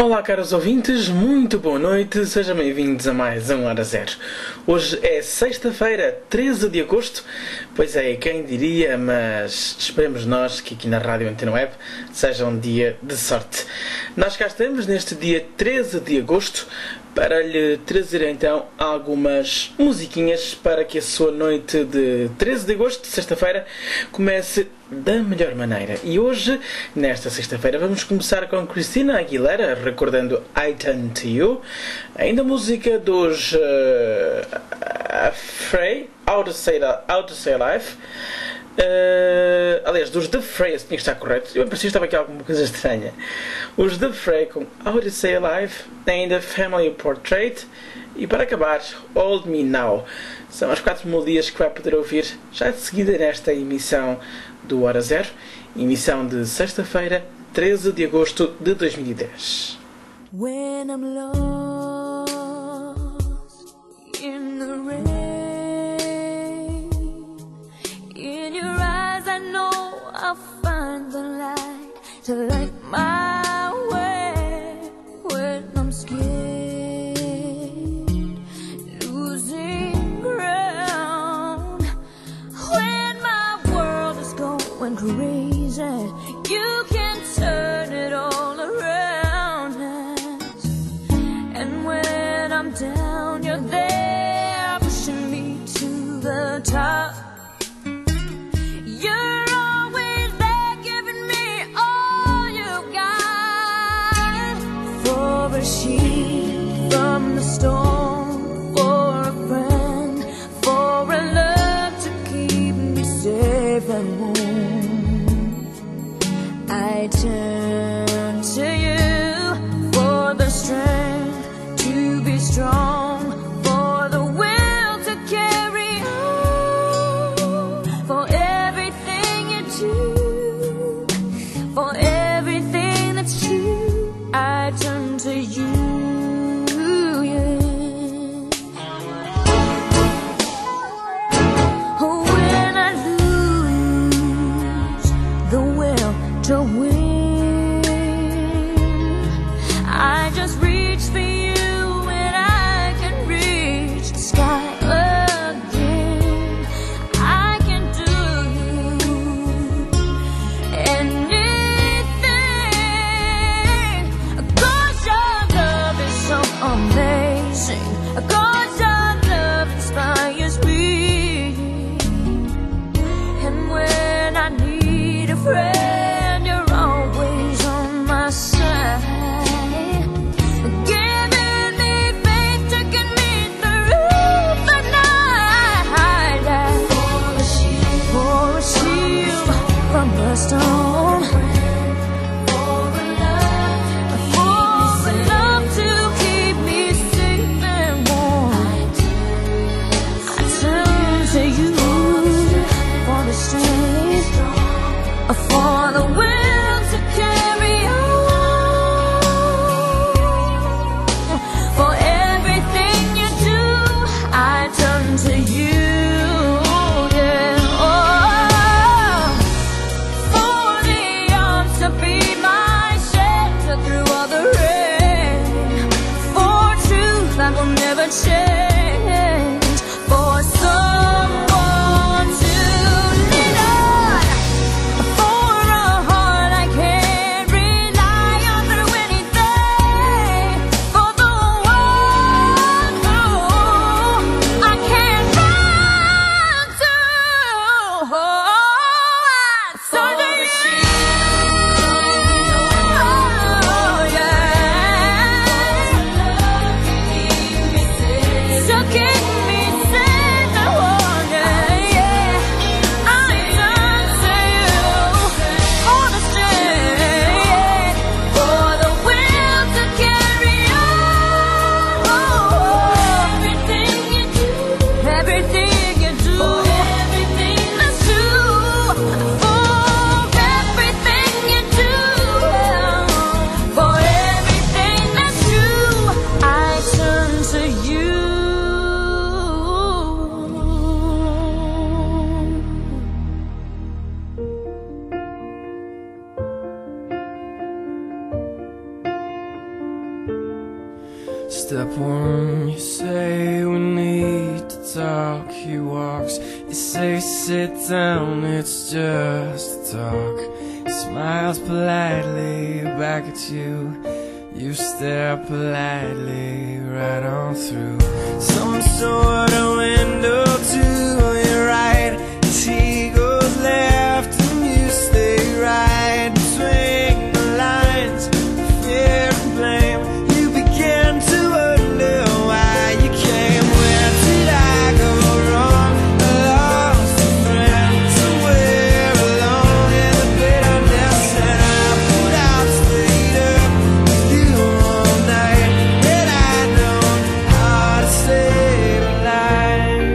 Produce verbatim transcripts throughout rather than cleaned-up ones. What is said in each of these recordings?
Olá, caros ouvintes, muito boa noite, sejam bem-vindos a mais um Hora Zero. Hoje é sexta-feira, treze de agosto, pois é, quem diria, mas esperemos nós que aqui na Rádio Antena Web seja um dia de sorte. Nós cá estamos neste dia treze de agosto para lhe trazer então algumas musiquinhas para que a sua noite de treze de agosto, sexta-feira, comece da melhor maneira. E hoje, nesta sexta-feira, vamos começar com Christina Aguilera, recordando I Turn to You, ainda música dos uh, Frey, How to Say, How to Say Life. Uh, aliás, dos The Frey, tinha que estar correto. Eu pensei que estava aqui alguma coisa estranha. Os The Frey com How to Say Alive, ainda Family Portrait e, para acabar, Hold Me Now. São as quatro melodias que vai poder ouvir já de seguida nesta emissão do Hora Zero, emissão de sexta-feira, treze de agosto de dois mil e dez. When I'm lost in the rain, in your eyes I know I'll find the light to light my way. When I'm scared, losing ground, when my world is going crazy, you can turn it all around us. And when I'm down, you're there pushing me to the top. You're always there giving me all you got. For a sheep from the storm, for a friend, for a love to keep me safe and warm, I turn to you for the strength to be strong, for the will to carry on, for everything you do, for everything that's true, I turn to you, yeah. Oh, when I lose the will to win, I just reach for you and I can reach the sky again. I can do anything, 'cause your love is so amazing, 'cause your love inspires me. And when I need a friend, you're always on my side, giving me faith to get me through the night. For a shield, for a shield from the storm, for a love, for a love to keep me safe and warm, I turn to you for the strength, for the will to carry on, for everything you do, I turn to you, yeah. Oh, for the arms to be my shelter through all the rain, for truth that will never change, for someone to lean on, for a heart I can rely on through anything, for the one who I can run to. Oh, I turn to you. Oh, yeah. Step one, you say we need to talk. He walks, you say sit down, it's just a talk. He smiles politely back at you. You stare politely right on through some sort of window to your right. As he goes left and you stay right between the lines of fear and blame. You begin to wonder why you came. Where did I go wrong? I lost a friend somewhere alone in the bitterness, and I put out straight up with you all night. And I know how to save a life.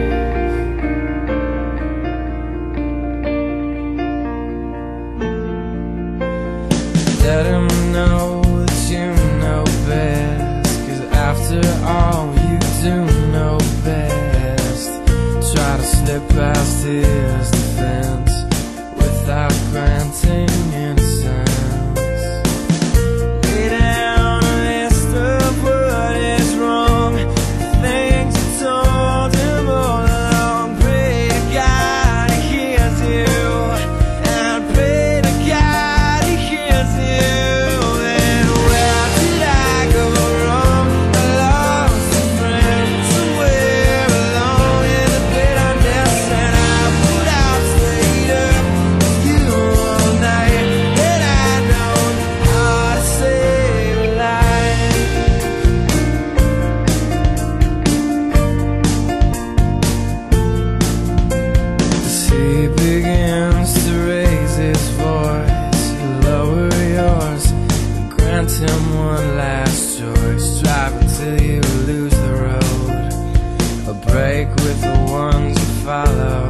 Let him know that you know best, 'cause after all you do know best. Try to slip past his defense without granting innocence. Lay down a list of what is wrong, the things you told him all along. Pray to God he hears you, and pray to God he hears you. And where did I go wrong? I lost a friend somewhere alone in the bitterness, and I put out straight up with you all night. And I know how to save a life. As he begins to raise his voice, you lower yours and grant him one last choice. Drive until you lose the road, a break with the ones you follow.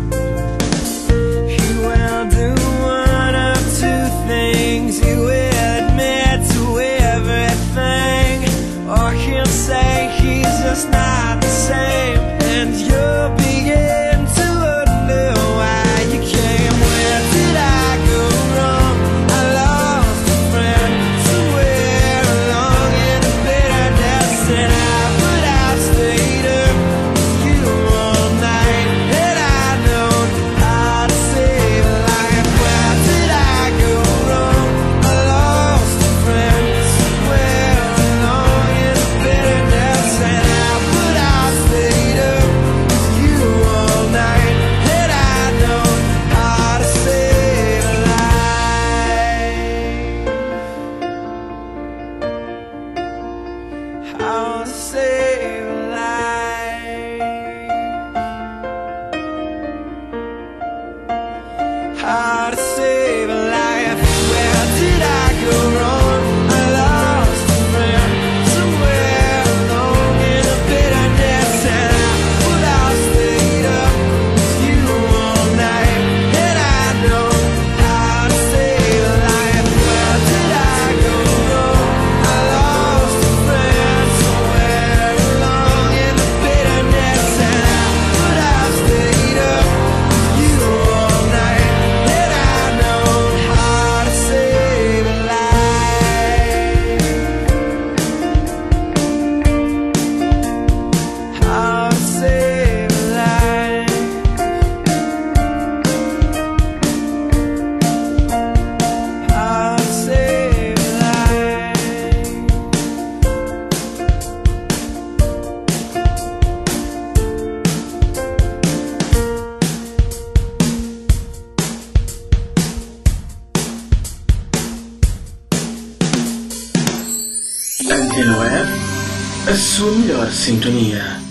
He will do one of two things. He will admit to everything, or he'll say he's just not the same. And you'll begin to wonder why you came. Where did I go wrong? I lost a friend somewhere along in the bitterness, and I put out straight up with you all night. And I know how to save a life. Where did I go wrong? I lost a friend somewhere along in the bitterness, and I put out straight up with you all night. And I know how to save a life. How to save a life. How to save a life. Where did I go wrong? I lost a friend somewhere alone in the bitterness, and I put out straight up with you all night. And I know how to save a life. Where did I go wrong? I lost a friend somewhere alone in the bitterness, and I put out straight up with you all night. And I know how to save a life. How to save a life. How to save a life. Antena Web, a sua melhor sintonia.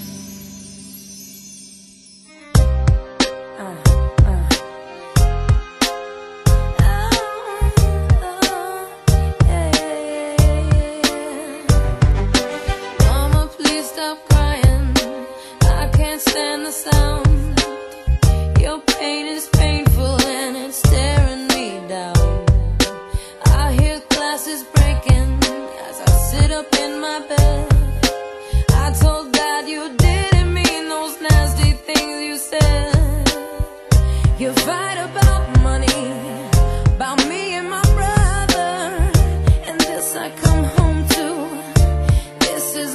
Mama, please stop crying. I can't stand the sound. Your pain is painful and it's tearing me down. I hear glasses breaking as I sit up in my bed. I told Dad you didn't mean those nasty things you said. You fight about money, about me and my brother, and this I come home to. This is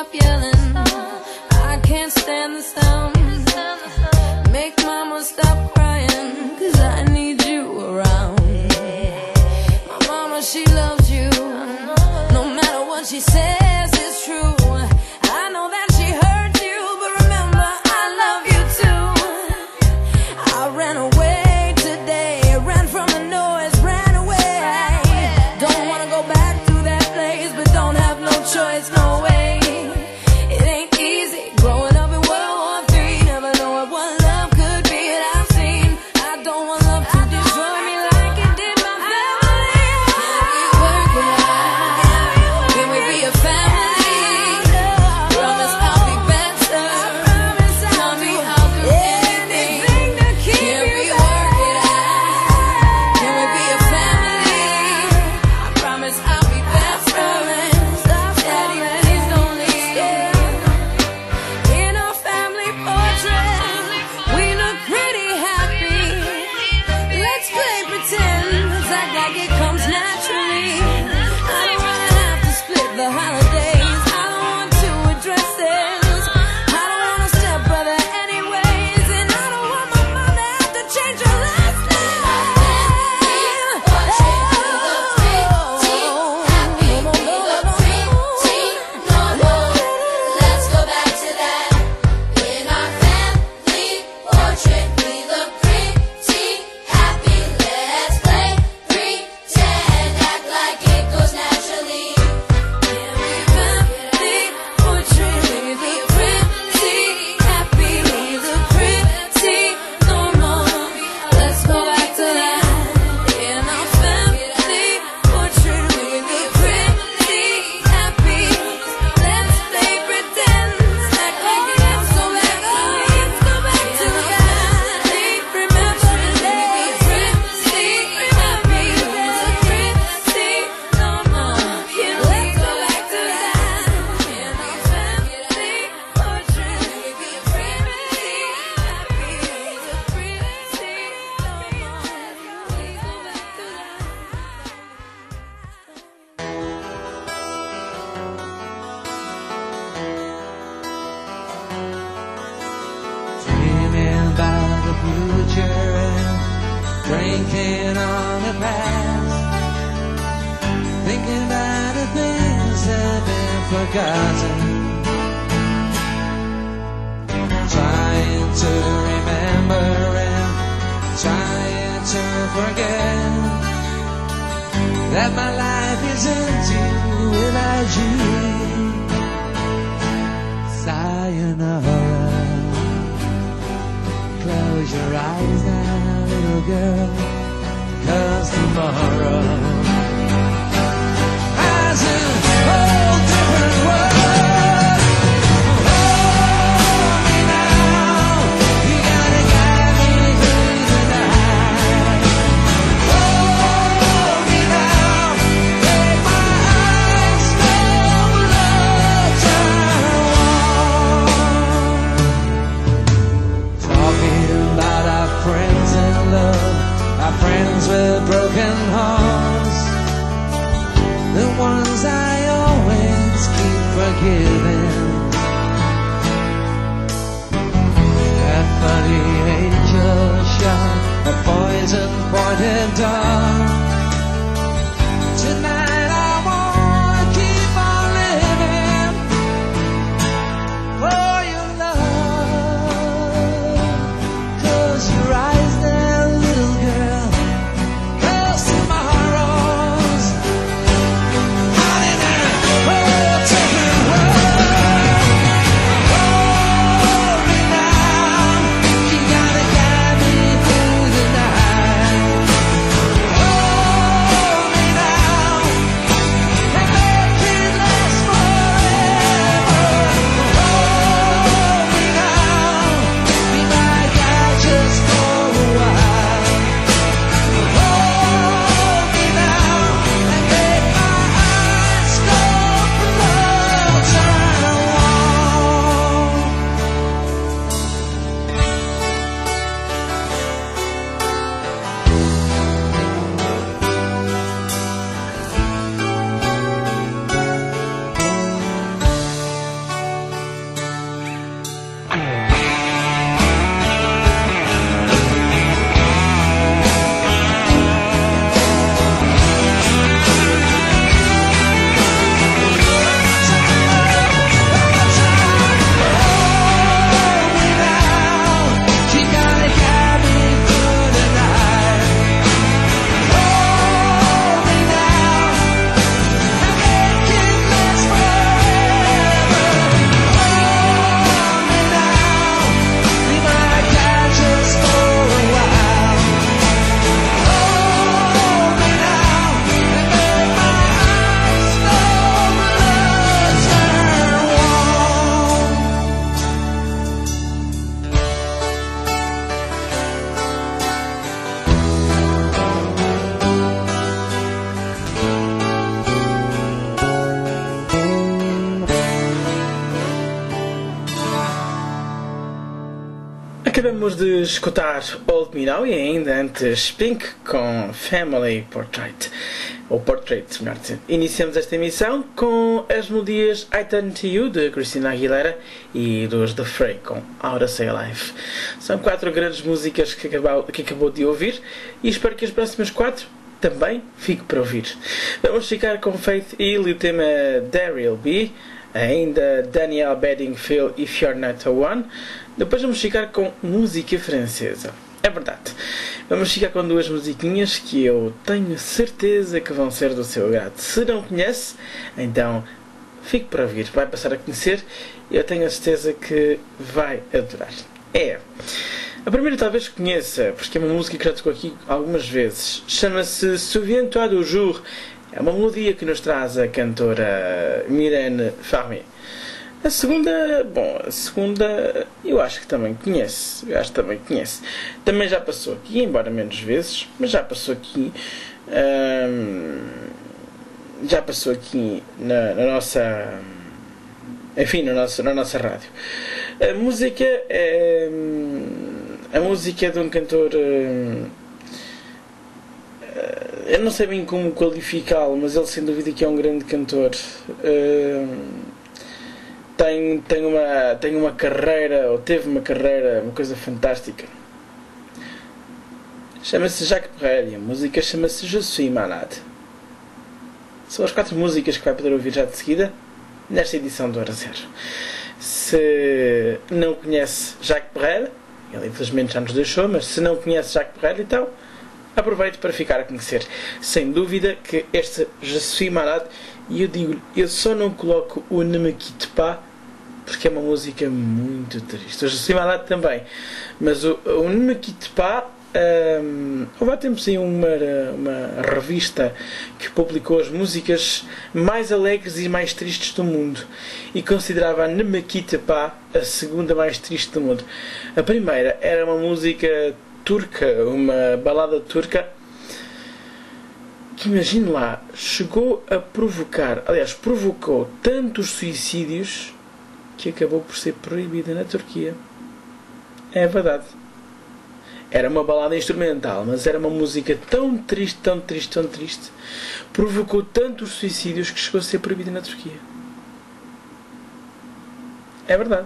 stop yelling. I can't stand the sound. Make mama stop crying, 'cause I need you around. My mama, she loves you. No matter what she says, it's true. I know that she hurt you, but remember, I love you too. I ran away today, ran from the noise, ran away. Don't wanna go back to that place, but don't have no choice, no way. It ain't easy growing up in World War Three, never knowing what love could be that I've seen. I don't want love to destroy me like it did my family. Can we work it out? Can we be a family? Promise I'll be better. Tell me I'll do anything. Can we work it out? Can we be a family? I promise I'll be better. Daddy, please don't leave. In our family portrait, we look pretty happy. Let's play pretend, let's act like it comes naturally. I don't wanna have to split the holidays. I don't want two addresses. I don't want a stepbrother anyways. And I don't want my mom to have to change her last name. Let's go back to that. In our family portrait, we look pretty happy. Let's play pretend, act like it goes naturally. Let's go back to that. In our family portrait, we look pretty happy. Let's play pretend, act like it goes so naturally. Let's go back to that. Remember the days, pretty happy. Let's pretty normal. Let's go back to that. In our family portrait, we look pretty happy. Let's pretty normal. Please go back to that. Dreaming about the future and drinking on the past. Thinking about the things that have been forgotten. Trying to remember and trying to forget that my life is empty without you. Sayonara. Close your eyes now, little girl, 'cause tomorrow has a whole different world. Hold me now, you gotta guide me through the night. Hold me now, take my eyes, slow love turn warm. Talking about our friends in love, our friends with broken hearts, the ones I always keep forgiving. That funny angel shot, a poison pointed dart. Tonight I wanna keep on living for your love. Close your eyes now, little girl, 'cause tomorrow's out in a whole different world. Hold me now, you gotta guide me through the night. Acabamos de escutar Old Me Now e ainda antes Pink com Family Portrait, ou Portrait, melhor dizer. Iniciamos esta emissão com as melodias I Turn To You de Christina Aguilera e dos The Fray com How to Stay Alive. São quatro grandes músicas que acabou, que acabou de ouvir e espero que as próximas quatro também fique para ouvir. Vamos ficar com Faith Hill e o tema Daryl B, ainda Daniel Bedingfield If You're Not The One. Depois vamos ficar com música francesa. É verdade. Vamos ficar com duas musiquinhas que eu tenho certeza que vão ser do seu agrado. Se não conhece, então fique para ouvir. Vai passar a conhecer e eu tenho a certeza que vai adorar. É. A primeira talvez conheça, porque é uma música que já tocou aqui algumas vezes. Chama-se Souviens-toi du jour. É uma melodia que nos traz a cantora Mylène Farmer. A segunda, bom, a segunda eu acho que também conhece, eu acho que também conhece. Também já passou aqui, embora menos vezes, mas já passou aqui, hum, já passou aqui na, na nossa, enfim, na nossa, na nossa rádio. A música é, a música é de um cantor, eu não sei bem como qualificá-lo, mas ele sem dúvida que é um grande cantor. Tem, tem, uma, tem uma carreira, ou teve uma carreira, uma coisa fantástica. Chama-se Jacques Brel e a música chama-se Je suis malade. São as quatro músicas que vai poder ouvir já de seguida nesta edição do Hora Zero. Se não conhece Jacques Brel, ele infelizmente já nos deixou, mas se não conhece Jacques Brel, então aproveito para ficar a conhecer. Sem dúvida que este Je suis malade, e eu digo, eu só não coloco o Ne me quitte pas porque é uma música muito triste. O Je suis malade também, mas o, o Ne me quitte pas, um, houve há tempos aí uma, uma revista que publicou as músicas mais alegres e mais tristes do mundo e considerava a Ne me quitte pas a segunda mais triste do mundo. A primeira era uma música turca, uma balada turca que, imagine lá, chegou a provocar, aliás, provocou tantos suicídios que acabou por ser proibida na Turquia. É verdade. Era uma balada instrumental, mas era uma música tão triste, tão triste, tão triste, provocou tantos suicídios que chegou a ser proibida na Turquia. É verdade.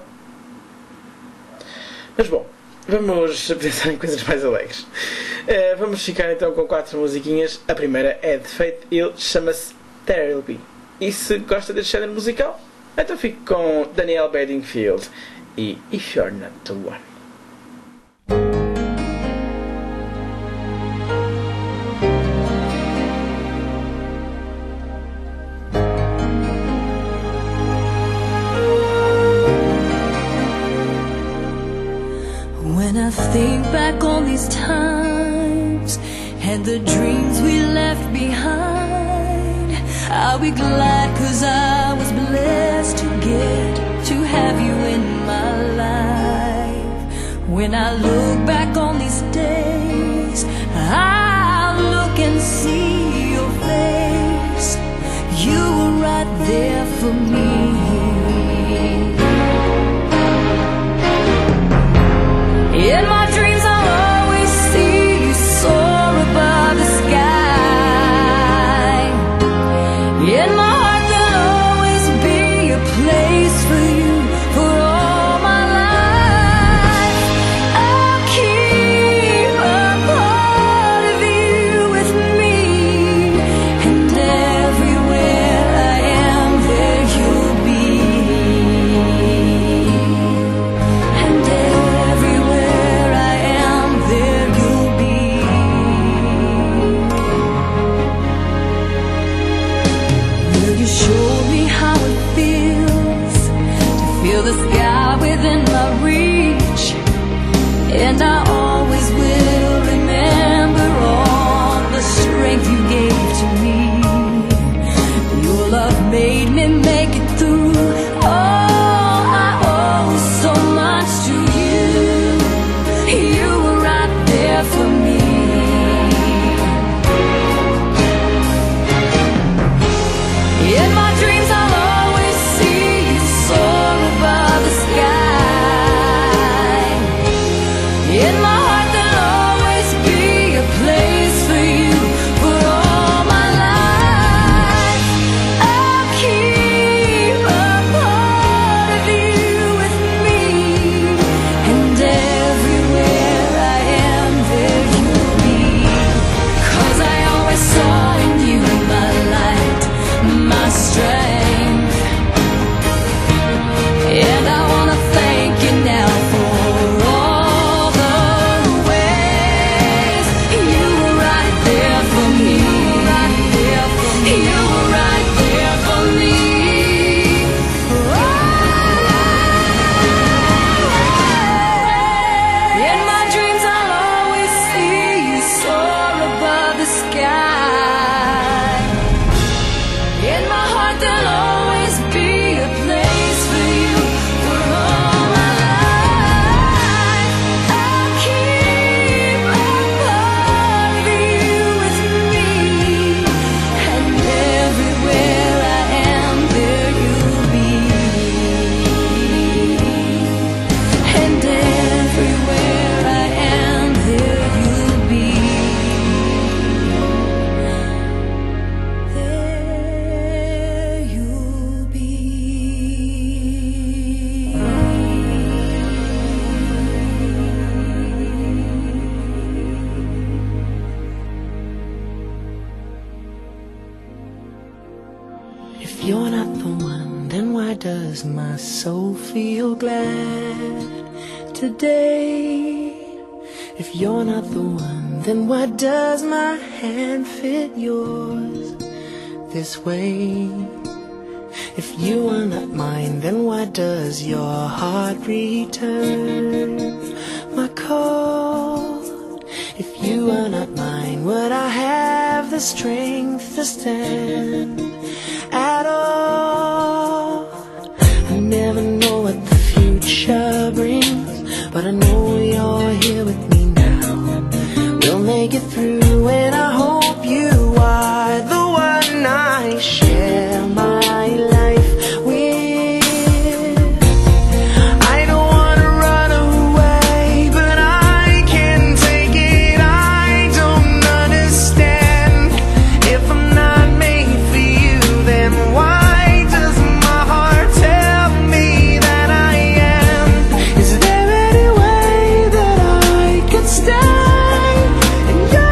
Mas bom, vamos pensar em coisas mais alegres. Uh, vamos ficar então com quatro musiquinhas. A primeira é de Faith Hill, chama-se Daryl B. E se gosta deste género musical, então fico com Daniel Bedingfield e If You're Not The One. When I think back on these times and the dreams we left behind, I'll be glad 'cause I was blessed to get to have you in my life. When I look back on these days, I'll look and see your face. You were right there for me. In my dreams I'll always see you soar above the sky. In my heart there'll always be a place for you for all my life. I'll keep a part of you with me, and everywhere I am there you'll be. And everywhere I am there you'll be. Will you show me how it feels to feel the sky within my reach? And I always will remember all the strength you gave to me. Your love made me make it through. Oh, I owe so much to you. You were right there for me. In my dreams I'll always see you soar above the sky. If you're not the one, then why does my soul feel glad today? If you're not the one, then why does my hand fit yours this way? If you are not mine, then why does your heart return my call? If you are not mine, would I have the strength to stand at all? I never know what the future brings, but I know you're here with me now. We'll make it through, and I hope you are the one I share my life with. I don't wanna run away, but I can't take it. I don't understand. If I'm not made for you, then why does my heart tell me that I am? Is there any way that I could stay in your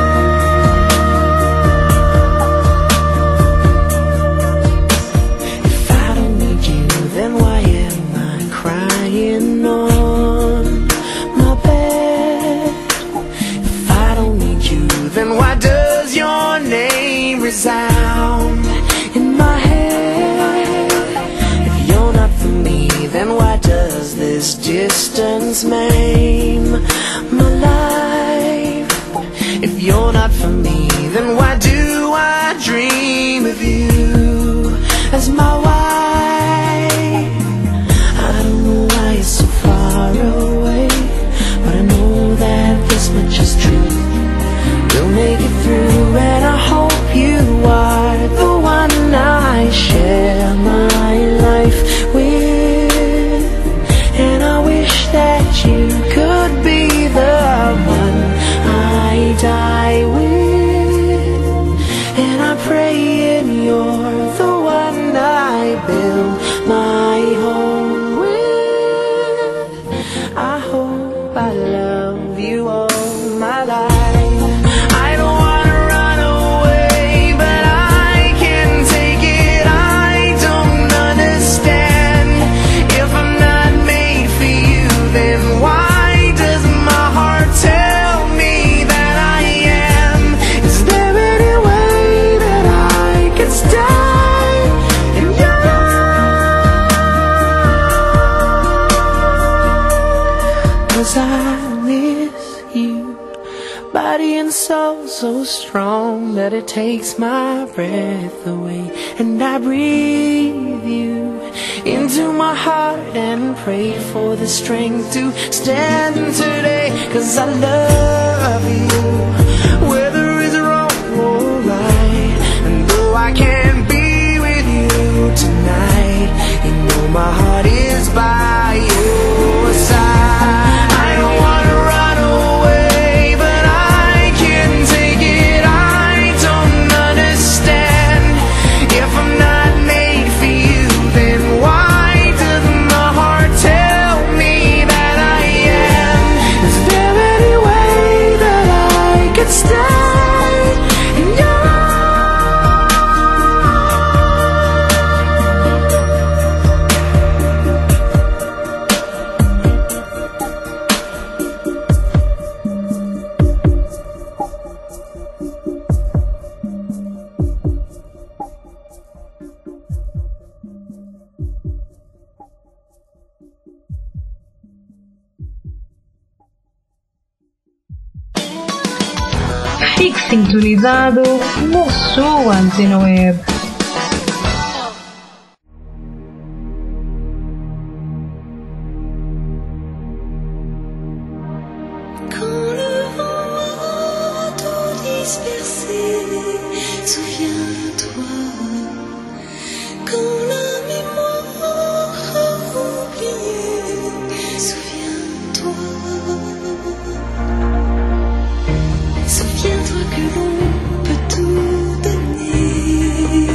life? If I don't need you, then why am I crying on my bed? If I don't need you, then why does your name resound in my head? If you're not for me, then why does this distance maim my life? If you're not for me, then why do I dream of you as my wife? I don't know why you're so far away, but I know that this much is true. We'll make it through, and I hope you are the one I share my life with. And I wish that you could be the one I die with. And I pray and you're the one I build my home with. I hope I love you all my life. I don't wanna run away, but I can't take it. I don't understand. If I'm not made for you, then why does my heart tell me that I am? Is there any way that I could stay in your life? 'Cause I miss you, body and soul so strong that it takes my breath away. And I breathe you into my heart and pray for the strength to stand today. 'Cause I love you, whether it's wrong or right. And though I can't be with you tonight, you know my heart is by your side. I don't wanna run away, but I can't take it. I don't understand. If I'm not made for you, then why does my heart tell me that I am? Is there any way that I could stay in your life? Fique sintonizado no sua Antena Web. Quand le vent a tout dispersé, souviens-toi. Quand la mémoire a oublié, souviens-toi. Souviens-toi que l'on peut tout donner.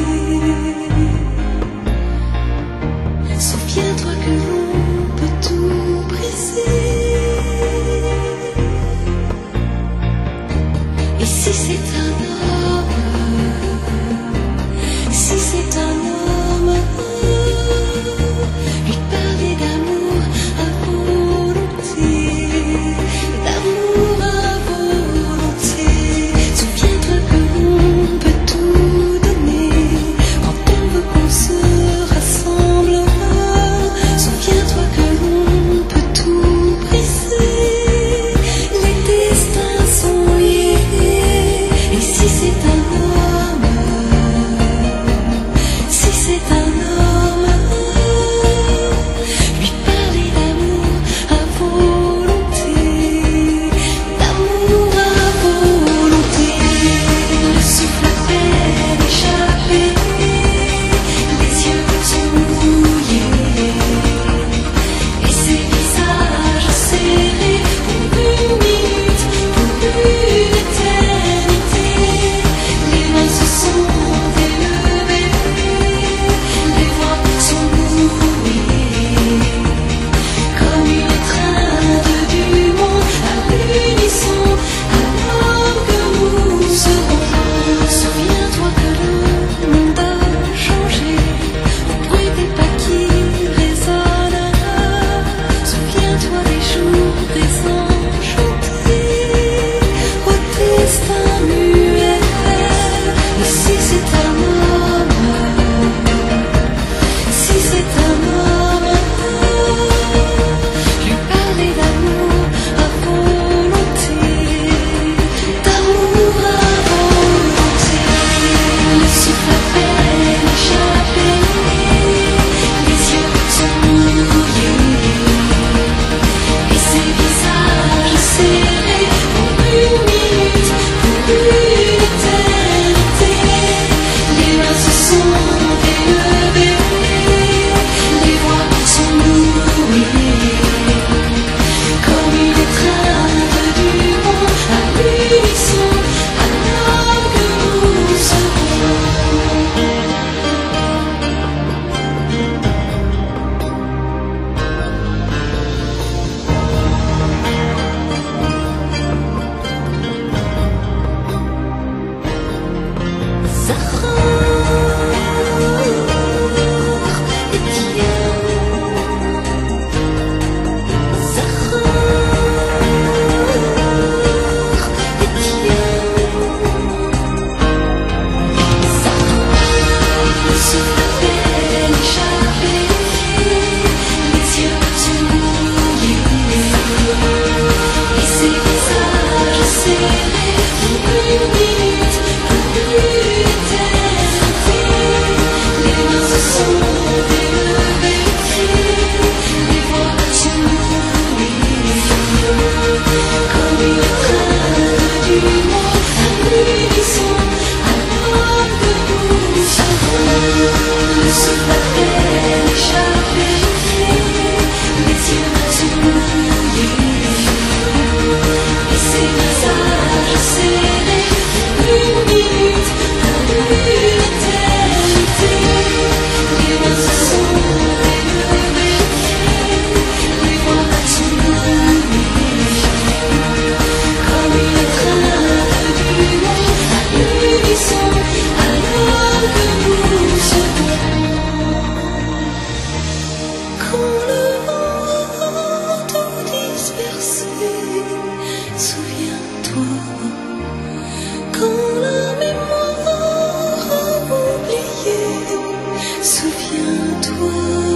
Souviens-toi.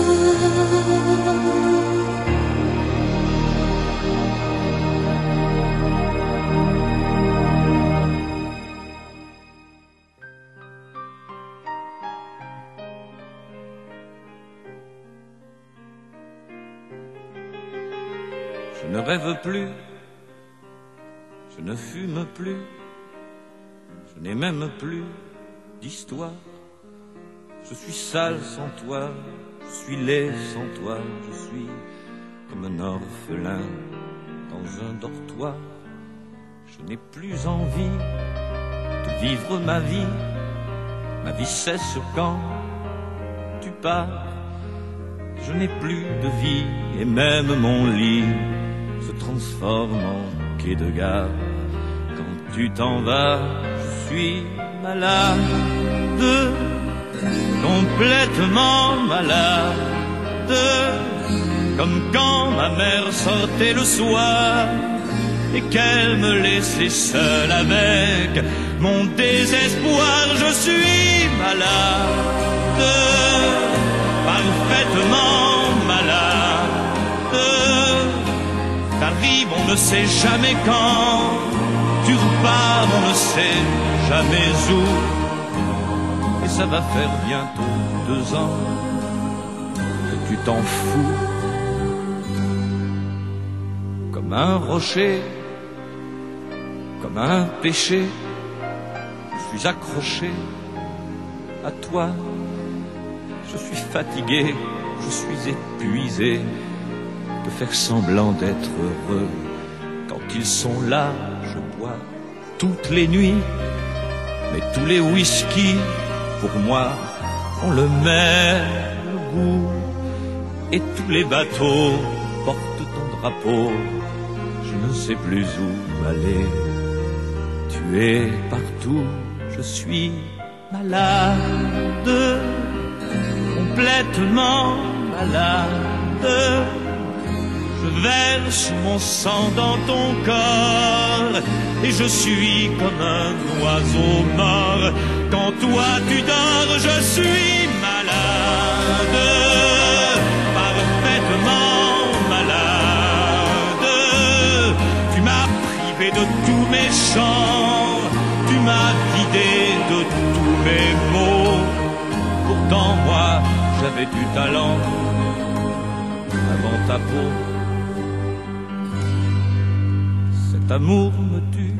Je ne rêve plus, je ne fume plus, je n'ai même plus d'histoire. Je suis sale sans toi, je suis laid sans toi, je suis comme un orphelin dans un dortoir. Je n'ai plus envie de vivre ma vie, ma vie cesse quand tu pars. Je n'ai plus de vie et même mon lit se transforme en quai de gare. Quand tu t'en vas, je suis malade, complètement malade, comme quand ma mère sortait le soir et qu'elle me laissait seule avec mon désespoir. Je suis malade, parfaitement malade. T'arrives, on ne sait jamais quand, tu repars, on ne sait jamais où. Et ça va faire bientôt deux ans que tu t'en fous. Comme un rocher, comme un péché, je suis accroché à toi. Je suis fatigué, je suis épuisé de faire semblant d'être heureux. Quand ils sont là, je bois toutes les nuits, mais tous les whisky, pour moi, ont le même goût. Et tous les bateaux portent ton drapeau. Je ne sais plus où aller. Tu es partout, je suis malade, complètement malade. Je verse mon sang dans ton corps et je suis comme un oiseau mort. Quand toi tu dors, je suis malade, parfaitement malade. Tu m'as privé de tous mes chants, tu m'as vidé de tous mes mots. Pourtant moi j'avais du talent avant ta peau. Cet amour me tue.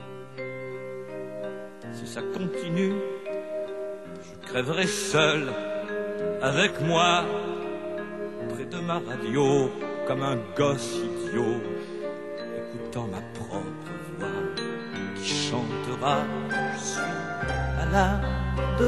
Si ça continue, je crèverai seul avec moi près de ma radio comme un gosse idiot, écoutant ma propre voix qui chantera. Je suis malade,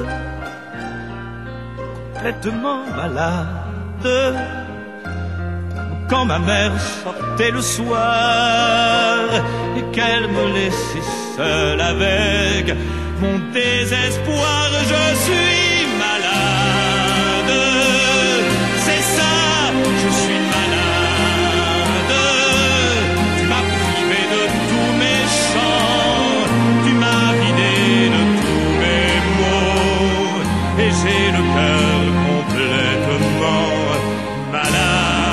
complètement malade. Quand ma mère sortait le soir et qu'elle me laissait seule avec mon désespoir, je suis malade. C'est ça, je suis malade. Tu m'as privé de tous mes chants, tu m'as vidé de tous mes mots, et j'ai le cœur complètement malade.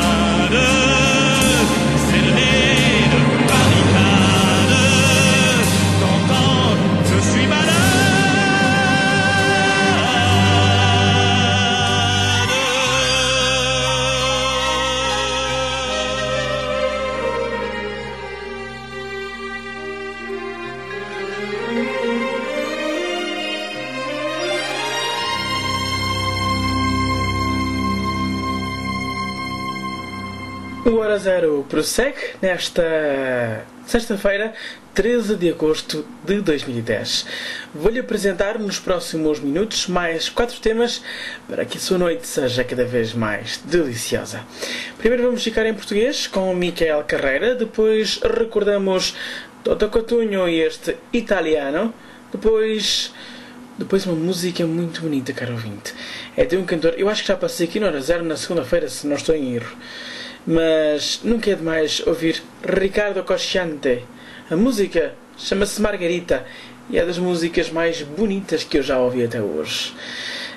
O Hora Zero prossegue nesta sexta-feira, treze de agosto de dois mil e dez. Vou-lhe apresentar nos próximos minutos mais quatro temas para que a sua noite seja cada vez mais deliciosa. Primeiro vamos ficar em português com Micael Carreira, depois recordamos Toto Cotugno e este Italiano, depois... Depois uma música muito bonita, caro ouvinte. É de um cantor, eu acho que já passei aqui no Hora Zero na segunda-feira, se não estou em erro. Mas nunca é demais ouvir Ricardo Cosciante. A música chama-se Margarita e é das músicas mais bonitas que eu já ouvi até hoje.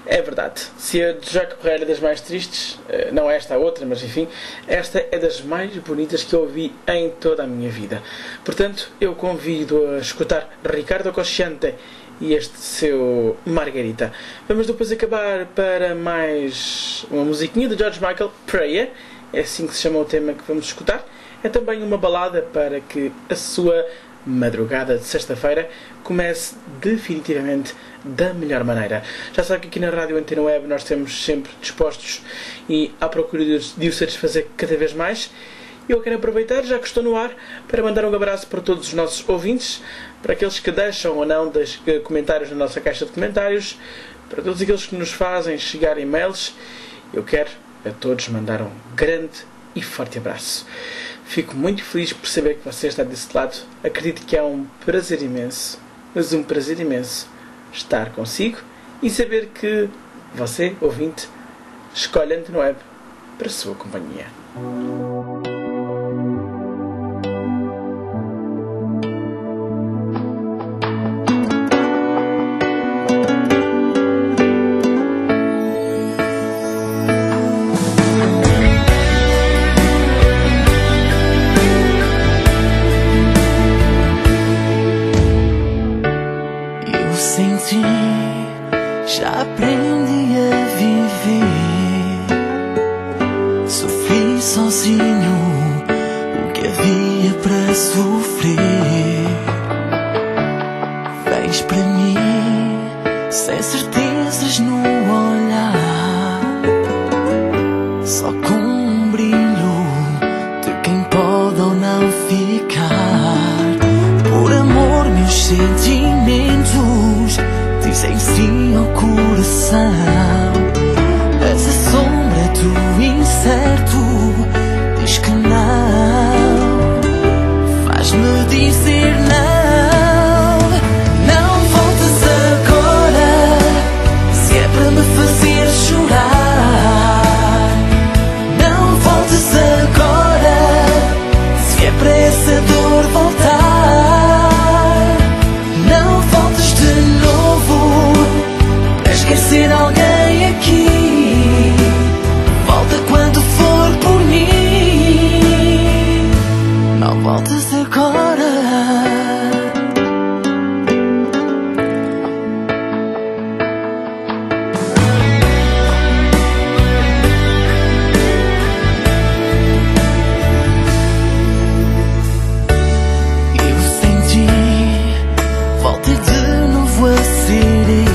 É verdade. Se a de Jacques Brel é das mais tristes, não esta, a outra, mas enfim, esta é das mais bonitas que eu ouvi em toda a minha vida. Portanto, eu convido a escutar Ricardo Cosciante e este seu Margarita. Vamos depois acabar para mais uma musiquinha de George Michael, Prayer. É assim que se chama o tema que vamos escutar. É também uma balada para que a sua madrugada de sexta-feira comece definitivamente da melhor maneira. Já sabe que aqui na Rádio Antena Web nós estamos sempre dispostos e à procura de o satisfazer cada vez mais. Eu quero aproveitar, já que estou no ar, para mandar um abraço para todos os nossos ouvintes, para aqueles que deixam ou não das, comentários na nossa caixa de comentários, para todos aqueles que nos fazem chegar e-mails. Eu quero a todos mandar um grande e forte abraço. Fico muito feliz por saber que você está desse lado. Acredito que é um prazer imenso, mas um prazer imenso, estar consigo e saber que você, ouvinte, escolhe a Antena Web para a sua companhia. Já aprendi a viver, sofri sozinho o que havia para sofrer. Vens para mim sem certezas no olhar, só com um brilho de quem pode ou não ficar. Por amor meus sentimentos dizem sim ao coração. És a sombra do incerto, diz que não. Faz-me dizer não. Não voltes agora, se é para me fazer chorar. Não voltes agora, se é para essa dor voltar. Não voltes de novo, esquecer alguém aqui. Volta quando for por mim. Não voltes agora. Eu senti, volta de novo a ser eu.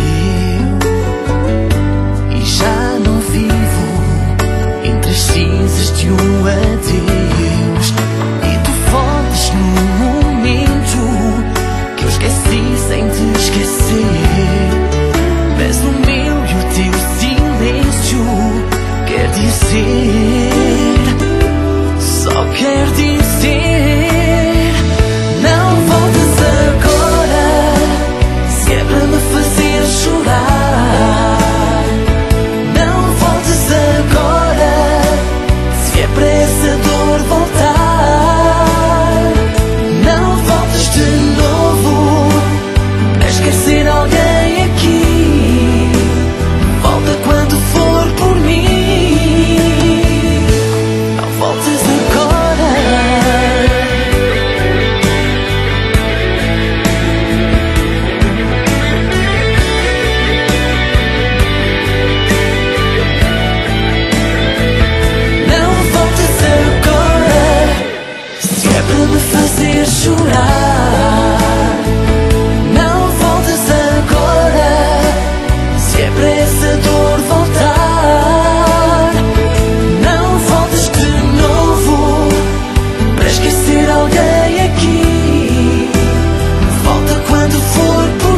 Cinzas de um adeus, e tu voltas no momento que eu esqueci sem te esquecer. Mas o meu e o teu silêncio quer dizer, só quer dizer, não voltes agora, se é para me fazer chorar. Não voltes agora, é para essa dor voltar. Não voltes de novo, para esquecer alguém aqui. Volta quando for por mim. Não voltes agora. Me fazer chorar. Não voltes agora, se é para essa dor voltar. Não voltes de novo, para esquecer alguém aqui. Volta quando for por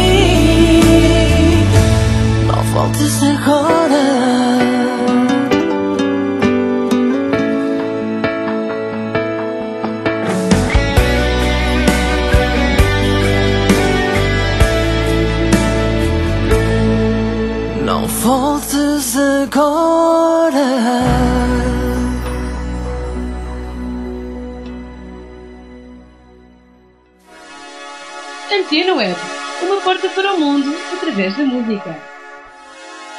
mim. Não voltes agora. Não voltes agora. Antena Web, uma porta para o mundo através da música.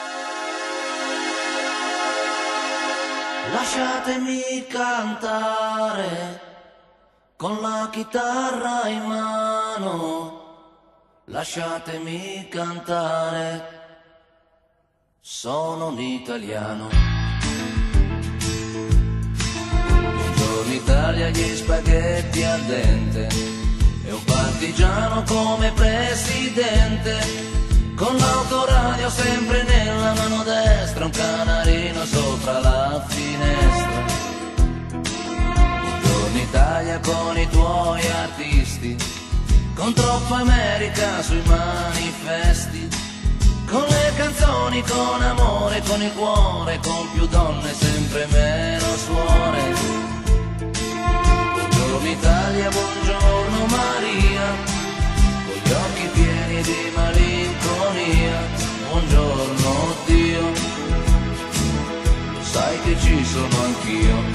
Lasciatemi cantare con la chitarra in mano, lasciatemi cantare, sono un italiano. Buongiorno Italia, gli spaghetti al dente e un partigiano come presidente, con l'autoradio sempre nella mano destra, un canarino sopra la finestra. Buongiorno Italia con i tuoi artisti, con troppa America sui manifesti, con le canzoni, con amore, con il cuore, con più donne, sempre meno suore. Buongiorno Italia, buongiorno Maria, con gli occhi pieni di malinconia. Buongiorno Dio, sai che ci sono anch'io.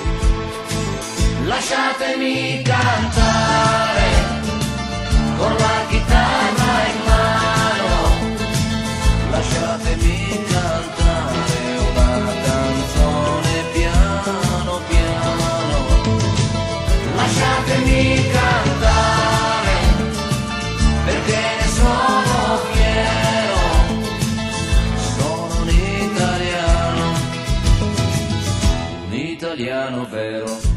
Lasciatemi cantare con la chitarra in mano, lasciatemi cantare una canzone piano piano, lasciatemi cantare perché ne sono fiero, sono un italiano, un italiano vero.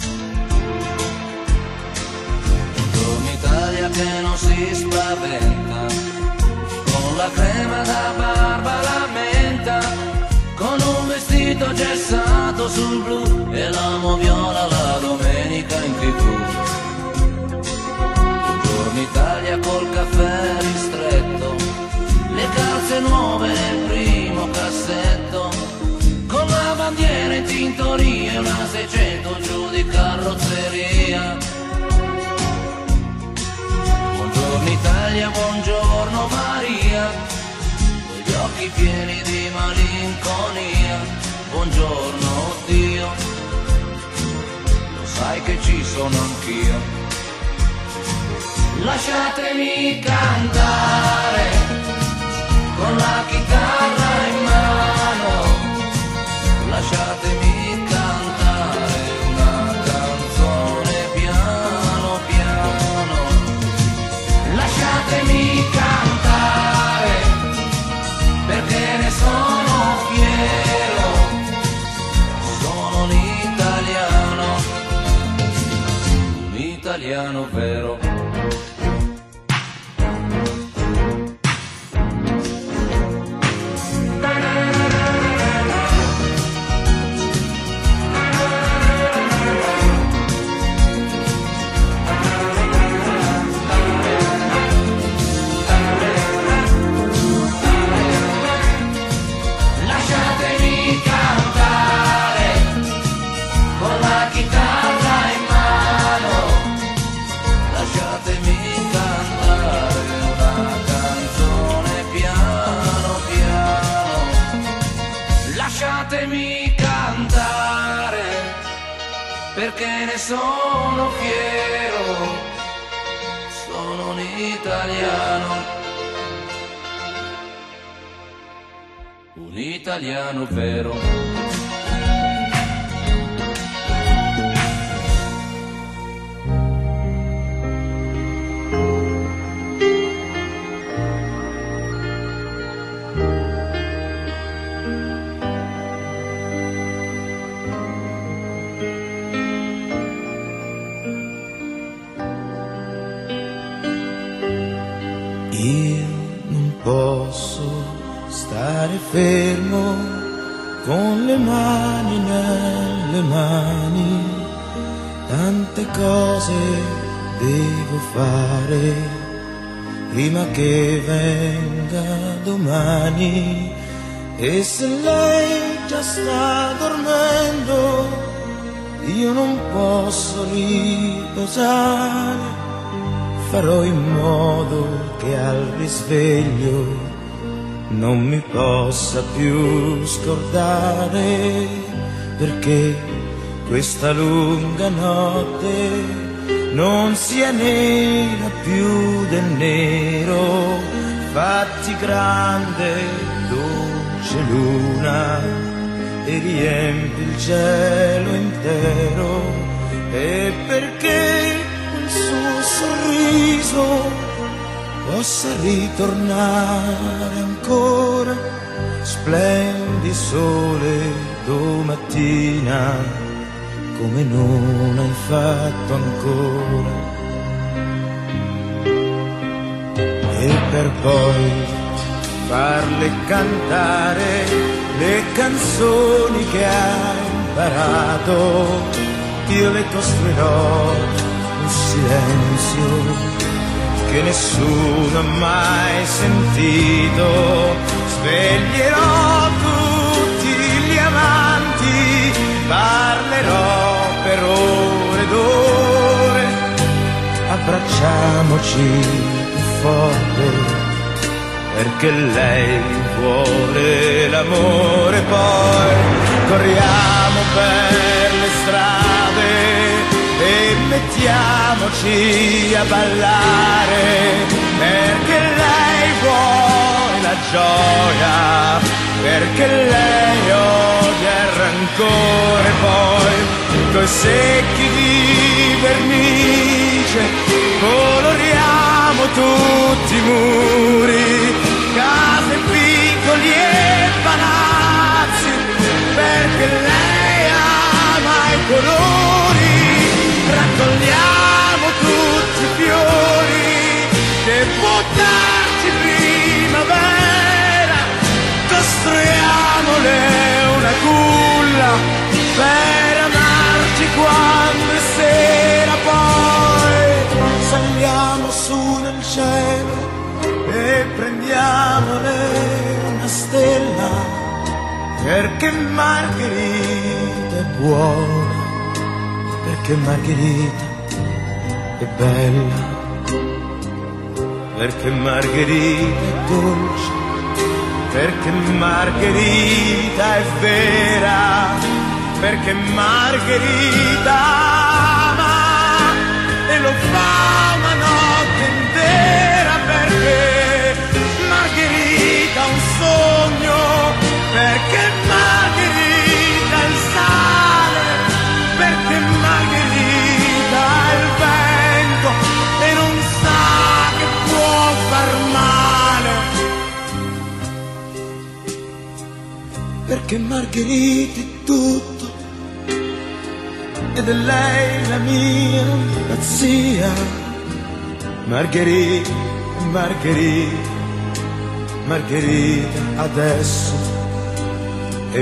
Un'Italia che non si spaventa, con la crema da barba la menta, con un vestito gessato sul blu e l'amo viola la domenica in tv. Buongiorno Italia col caffè ristretto, le calze nuove nel primo cassetto, con la bandiera in tintoria e una seicento giù di carrozzeria. Buongiorno Italia, buongiorno Maria, con gli occhi pieni di malinconia. Buongiorno Dio, lo sai che ci sono anch'io. Lasciatemi cantare con la chitarra in mano, lasciatemi cantare una canzone piano piano, lasciatemi cantare perché ne sono fiero, sono un italiano, un italiano vero. Lasciatemi cantare perché ne sono fiero, sono un italiano, un italiano vero. Io non posso stare fermo con le mani nelle mani, tante cose devo fare prima che venga domani. E se lei già sta dormendo, io non posso riposare. Farò in modo che al risveglio non mi possa più scordare, perché questa lunga notte non sia nera più del nero. Fatti grande, dolce luna, e riempi il cielo intero, e perché quel suo sorriso possa ritornare ancora, splendi sole domattina come non hai fatto ancora. E per poi farle cantare le canzoni che hai imparato, io le costruirò un silenzio che nessuno ha mai sentito. Sveglierò tutti gli amanti, parlerò per ore ed ore, abbracciamoci più forte perché lei vuole l'amore. Poi corriamo per le strade e mettiamoci a ballare, perché lei vuole la gioia, perché lei odia il rancore. Poi coi secchi di vernice coloriamo tutti i muri, case, piccoli e palazzi, perché lei ama i colori. Raccogliamo tutti i fiori che può darci primavera, costruiamole una culla per amarci quando è sera. Poi saliamo su nel cielo e prendiamole una stella, perché Margherita è buona, perché Margherita è bella, perché Margherita è dolce, perché Margherita è vera, perché Margherita ama e lo fa una notte intera, perché Margherita ha un sogno, perché Margherita è il sale, perché Margherita è il vento e non sa che può far male, perché Margherita è tutto ed è lei la mia pazzia. Margherita, Margherita, Margherita adesso è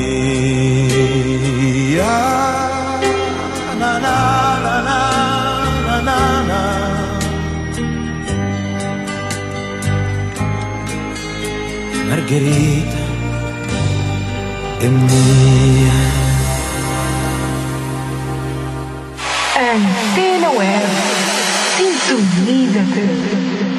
mia. Na na na na na na. Margherita è mia. Antena Web, sintoniza-te.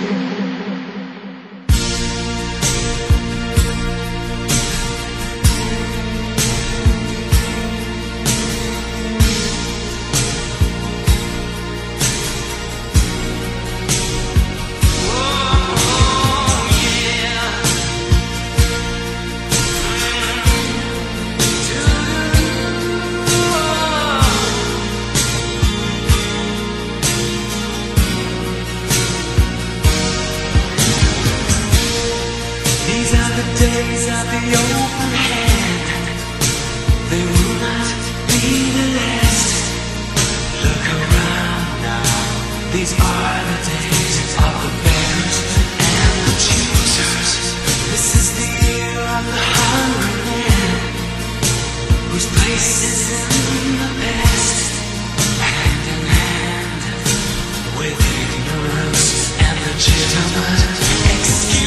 Days of the open hand, they will not be the last. Look around now, these are the days of the bearers and the choosers. This is the year of the hungry man, whose place is in the past. Hand in hand with ignorance and the gentleman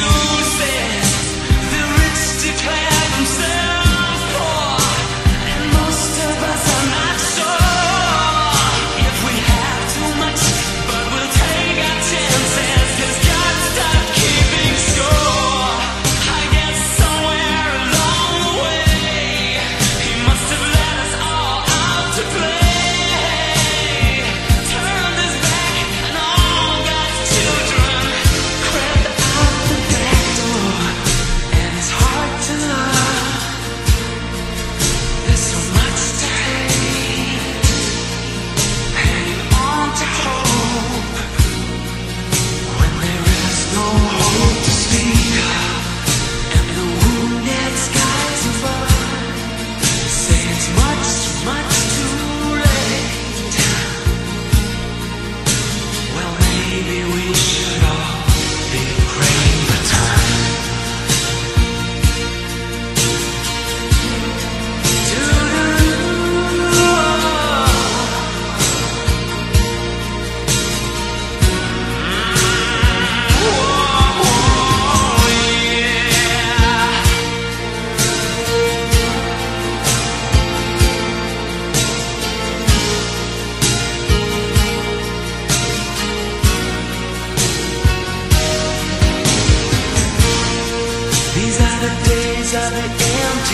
excuses. Declare themselves poor and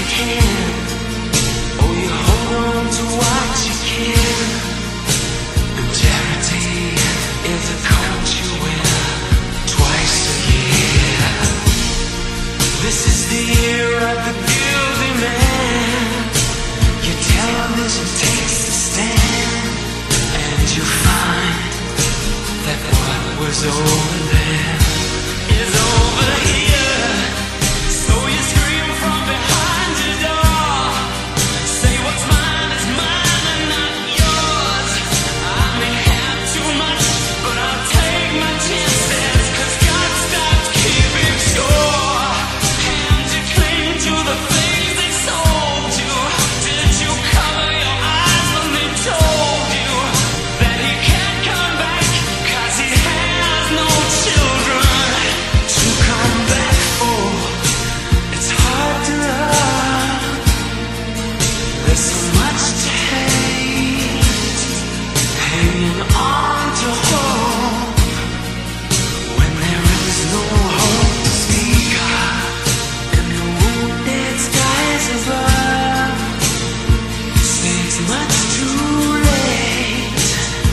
you can. Oh, you hold on to what you can. And charity is a coat you wear twice a year. This is the year of the guilty man. Your television takes a stand, and you find that what was over there is over here. So you scream from behind your door, say what's mine is mine and not yours. I may have too much, but I'll take my chances, 'cause God stopped keeping score. And you cling to the things they sold you. Did you cover your eyes when they told you that he can't come back, 'cause he has no children to come back for? It's hard to love, there's so much to hate, hanging on to hope when there is no hope to speak of, and the wounded skies above say it's much too late.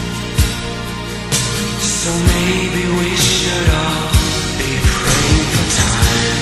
So maybe we should all be praying for time.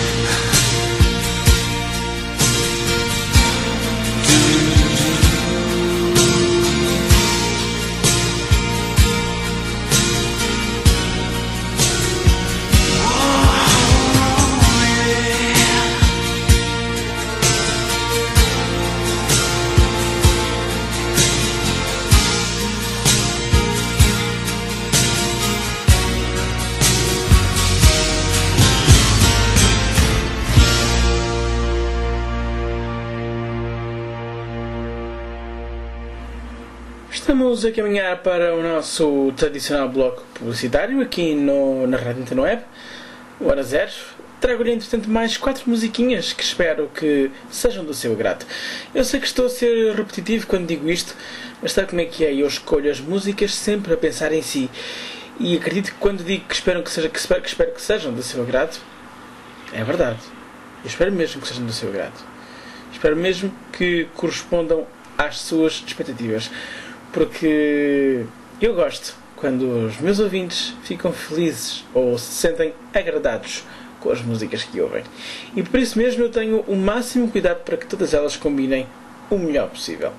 Estamos a caminhar para o nosso tradicional bloco publicitário aqui no, na Rádio Interweb, Hora Zero. Trago-lhe, entretanto, mais quatro musiquinhas que espero que sejam do seu agrado. Eu sei que estou a ser repetitivo quando digo isto, mas sabe como é que é? Eu escolho as músicas sempre a pensar em si. E acredito que quando digo que espero que, seja, que, espero, que espero que sejam do seu agrado, é verdade. Eu espero mesmo que sejam do seu agrado. Espero mesmo que correspondam às suas expectativas. Porque eu gosto quando os meus ouvintes ficam felizes ou se sentem agradados com as músicas que ouvem. E por isso mesmo eu tenho o máximo cuidado para que todas elas combinem o melhor possível.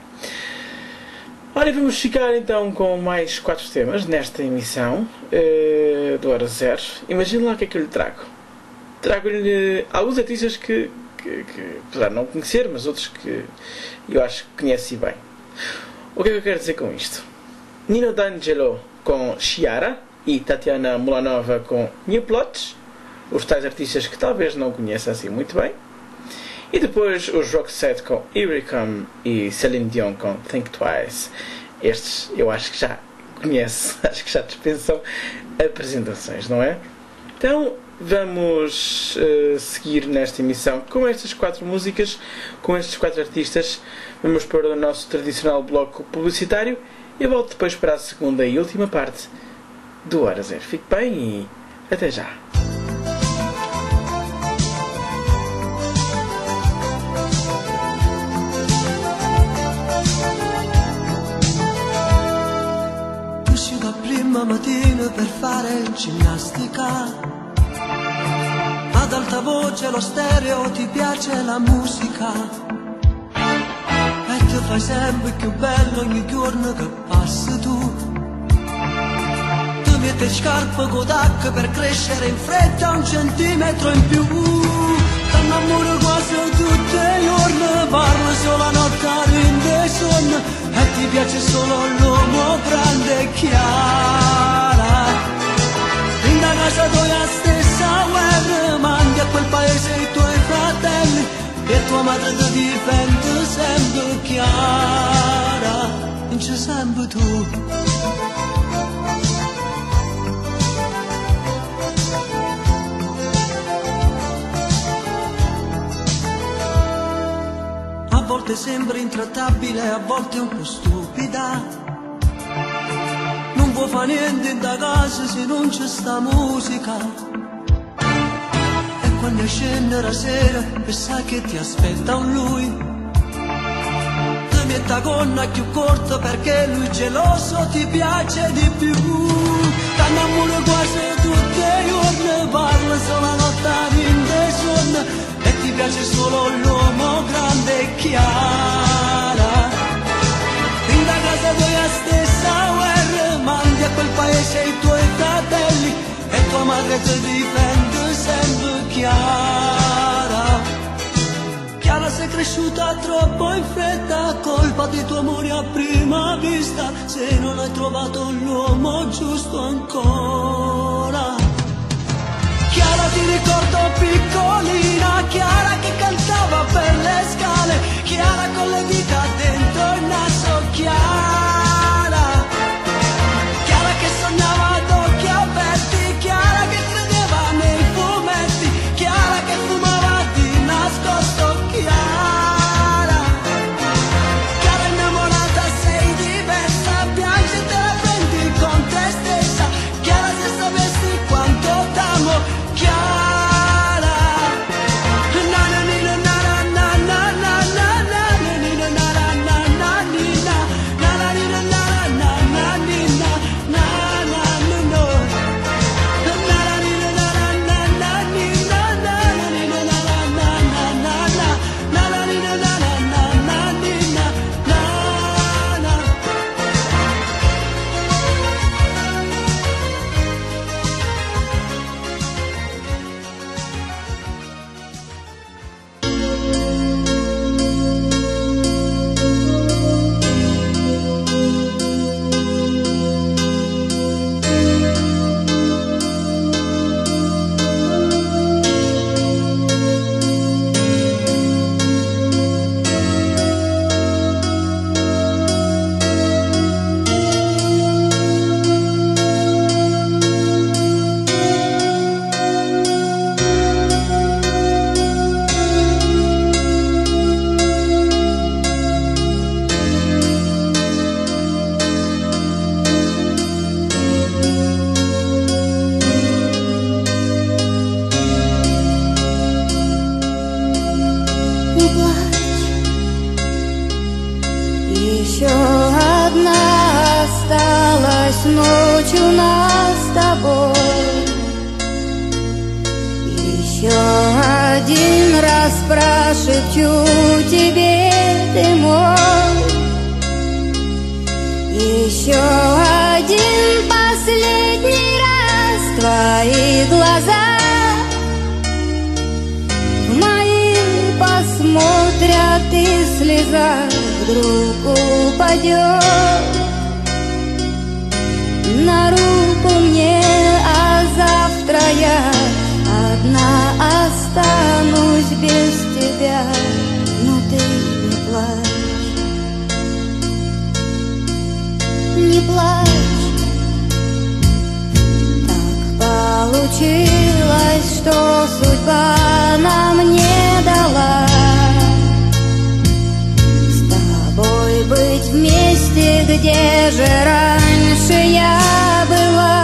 Ora, vamos ficar então com mais quatro temas nesta emissão uh, do Hora Zero. Imagine lá o que é que eu lhe trago. Trago-lhe alguns artistas que, que, que apesar de não conhecer, mas outros que eu acho que conhece bem. O que é que eu quero dizer com isto? Nino D'Angelo com Chiara e Tatiana Mulanova com New Plots, os tais artistas que talvez não conheça assim muito bem. E depois os Roxette com Here We Come e Celine Dion com Think Twice. Estes eu acho que já conhece, acho que já dispensam apresentações, não é? Então vamos uh, seguir nesta emissão com estas quatro músicas, com estes quatro artistas. Vamos para o nosso tradicional bloco publicitário e eu volto depois para a segunda e última parte do Hora Zero. Fique bem e até já. Usci da prima mattina per fare ginnastica, ad alta voce lo stereo, ti piace la musica e ti fai sempre più bello ogni giorno che passi tu. Tu metti scarpe con tacche per crescere in fretta un centimetro in più. T'annamoro quasi tutti i giorni, parlo solo a notte a rinde sonno e ti piace solo l'uomo grande e chiara. In da casa tua stessa guerra, mandi a quel paese i tuoi fratelli e tua madre ti difende sempre chiara. Vince sempre tu. A volte sembra intrattabile, a volte un po' stupida. Non può fare niente in da casa se non c'è sta musica. voglia scendere a sera e sa che ti aspetta un lui. Ti metta gonna più corta perché lui geloso ti piace di più. T'annamore quasi tutti i giorni, parla solo la notte in giorno e ti piace solo l'uomo grande e chiara. In da casa tua stessa guerra, mandi a quel paese i tuoi fratelli e tua madre ti difende sempre Chiara. Chiara sei cresciuta troppo in fretta, colpa dei tuoi amori a prima vista, se non hai trovato l'uomo giusto ancora. Chiara ti ricordo piccolina, Chiara che cantava per le scale, Chiara con le dita dentro il naso, Chiara, Chiara che sognava ad occhi aperti, Chiara che credeva nei fumetti, Chiara che fumava di nascosto, Chiara, Chiara innamorata sei diversa, piangi e te la prendi con te stessa, Chiara se sapessi quanto t'amo, Chiara. Ночь у нас с тобой. Еще один раз прошепчу тебе, ты мой. Еще один последний раз твои глаза в мои посмотрят, и слеза вдруг упадет на руку мне, а завтра я одна останусь без тебя. Но ты не плачь, не плачь. Так получилось, что судьба нам не дала с тобой быть вместе, где же раньше я была.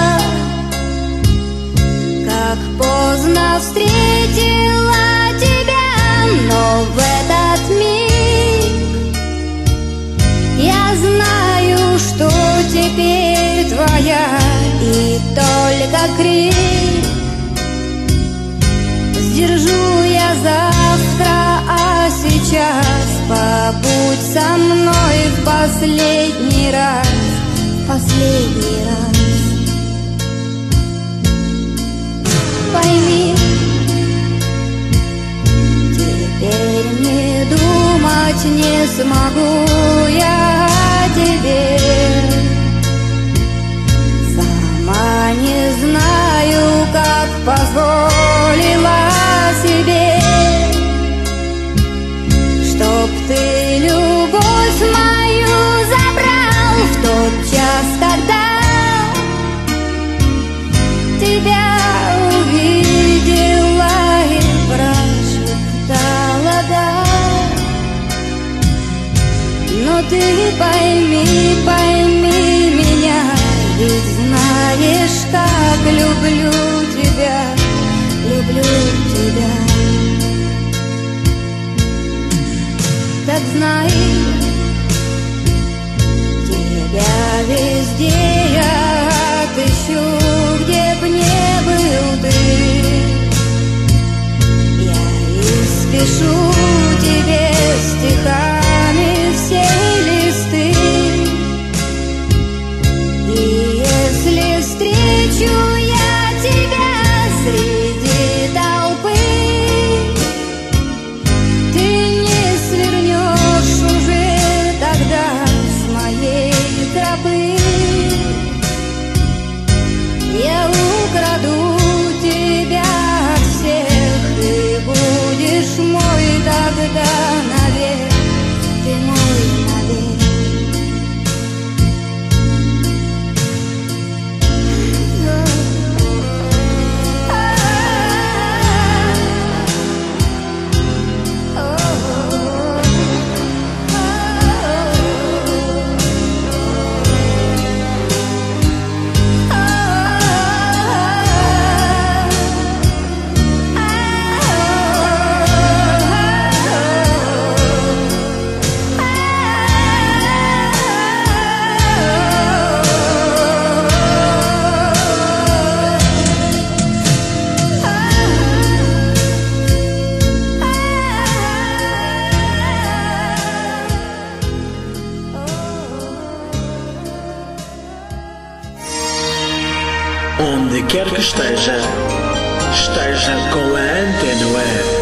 Как поздно встретила тебя, но в этот миг я знаю, что теперь твоя, и только крик сдержу я завтра, а сейчас побудь со мной в последний раз, последний раз. Пойми, теперь не думать не смогу я о тебе. Сама не знаю, как позволила себе, чтоб ты любовь мою забрал в тот час, когда тебя увидела и прошептала да. Но ты пойми, пойми меня, ведь знаешь, как люблю тебя. люблю тебя. Так знай, тебя везде я отыщу, где б не был ты. Я испишу тебе стихами все листы. И если встречу я тебя среди толпы, ты не свернешь уже тогда с моей тропы. Я украду тебя от всех, ты будешь мой тогда навек, ты мой навек. Onde quer que esteja, esteja com a Antena Web.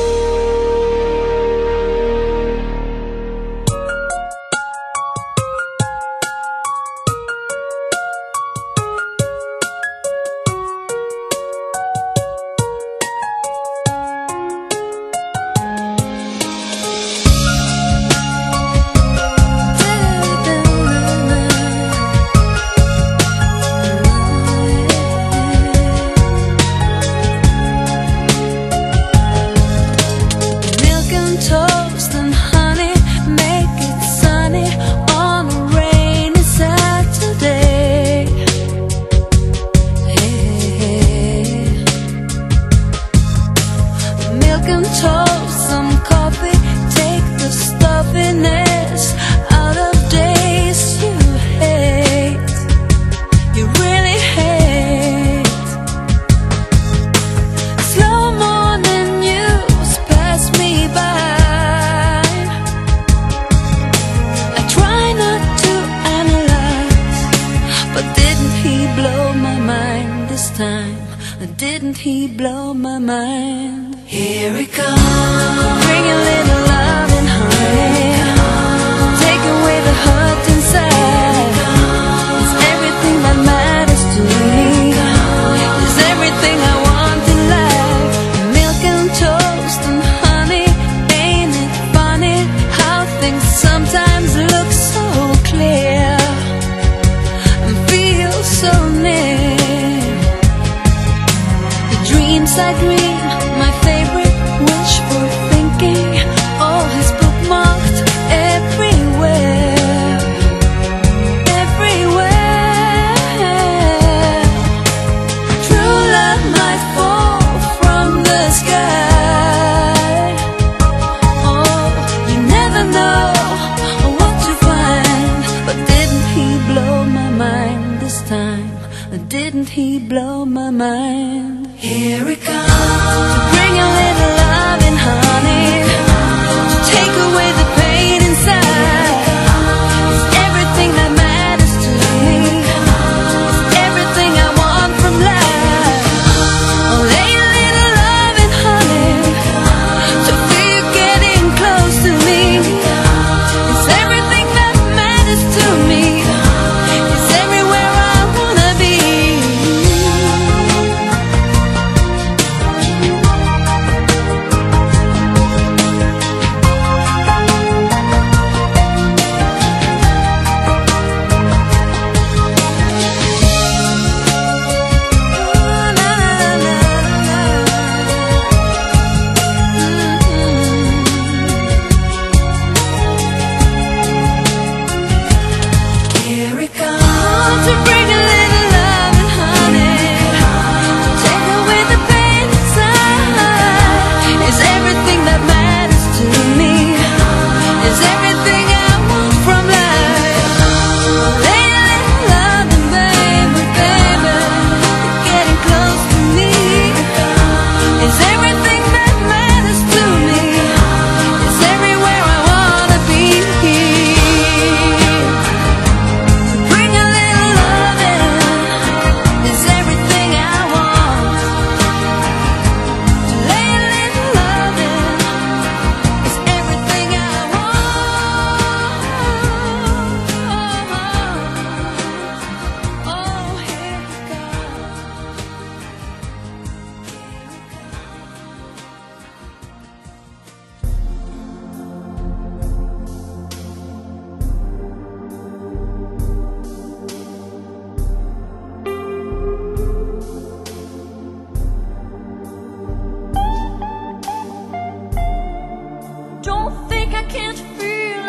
Didn't he blow my mind? Here it comes. Bring a little love and honey. Take away the hurt inside. It's everything that matters to me. It's everything I want in life. Milk and toast and honey. Ain't it funny how things sometimes look so clear and feel so near? Dreams I dream, my favorite wishful thinking.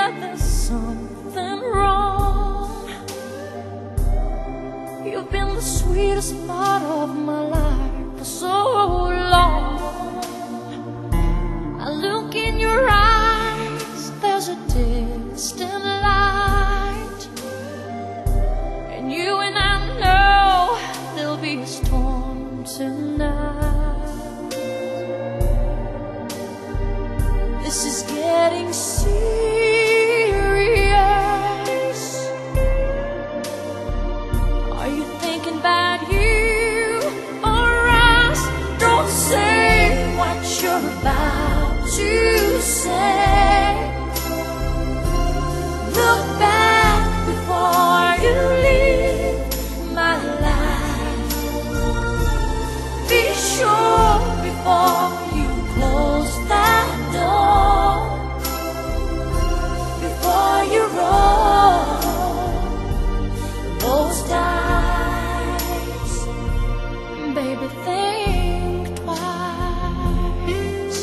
that there's something wrong. You've been the sweetest part of my life for so long. I look in your eyes, there's a distant light, and you and I know there'll be a storm tonight. This is getting serious. Are you thinking about you or us? Don't say what you're about to say. Look back before you leave my life. Be sure before you close that door, before you roll those dice. Baby, think twice.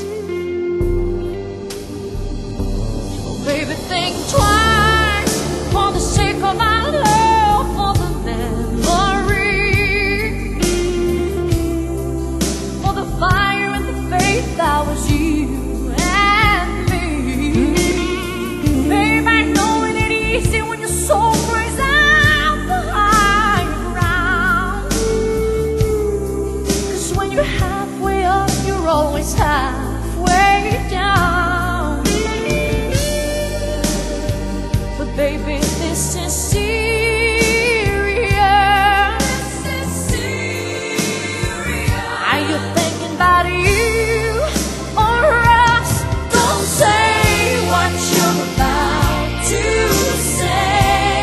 Baby, think twice, for the sake of our love, for the memory, for the fire and the faith that was you and me. Babe, I know it ain't easy when your soul cries out the higher ground. 'Cause when you're halfway up, you're always halfway down. But baby, this is serious. This is serious. Are you thinking about you or us? Don't say what you're about to say.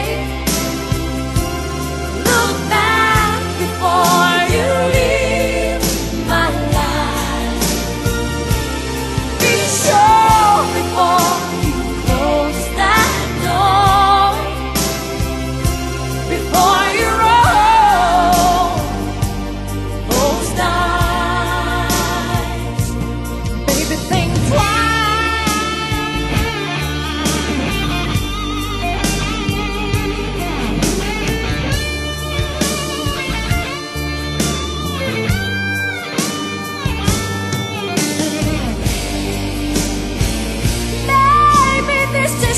Look back before you leave my life. Be sure before you close that door, before you roll those dice. Baby, think Baby, this is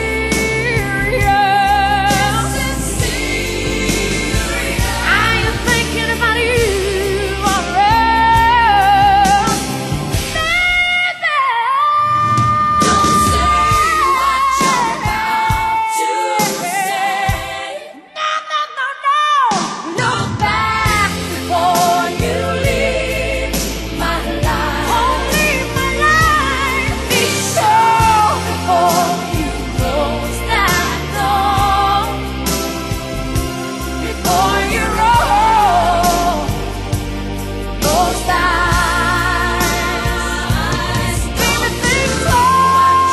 serious. This is serious. Are you thinking about you or us? Baby, don't say what you're about to say. No, no, no, no. Look back before you leave my life. Oh, leave my life. Be sure before you close that door, before you roll those dice. Baby, think twice.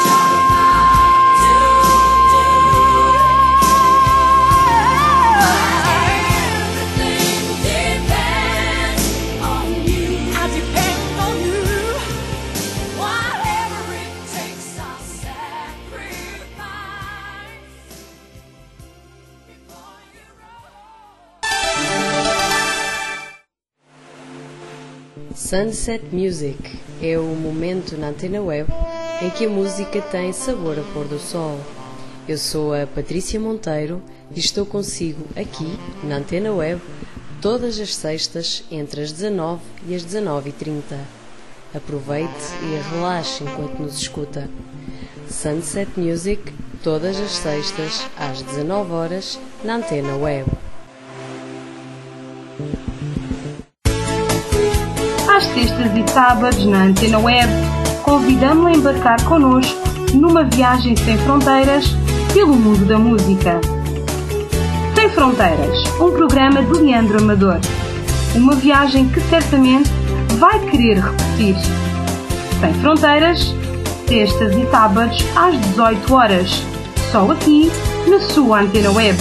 Everything depends on you. I depend on you. Whatever it takes, I'll sacrifice before you roll. Sunset Music é o momento na Antena Web em que a música tem sabor a pôr do sol. Eu sou a Patrícia Monteiro e estou consigo aqui na Antena Web todas as sextas entre as dezanove e as dezanove e trinta. Aproveite e relaxe enquanto nos escuta. Sunset Music todas as sextas às dezanove horas na Antena Web. Às sextas e sábados na Antena Web, convidamos-lo a embarcar connosco numa viagem sem fronteiras pelo mundo da música. Sem Fronteiras, um programa de Leandro Amador. Uma viagem que certamente vai querer repetir. Sem Fronteiras, sextas e sábados às dezoito horas, só aqui na sua Antena Web.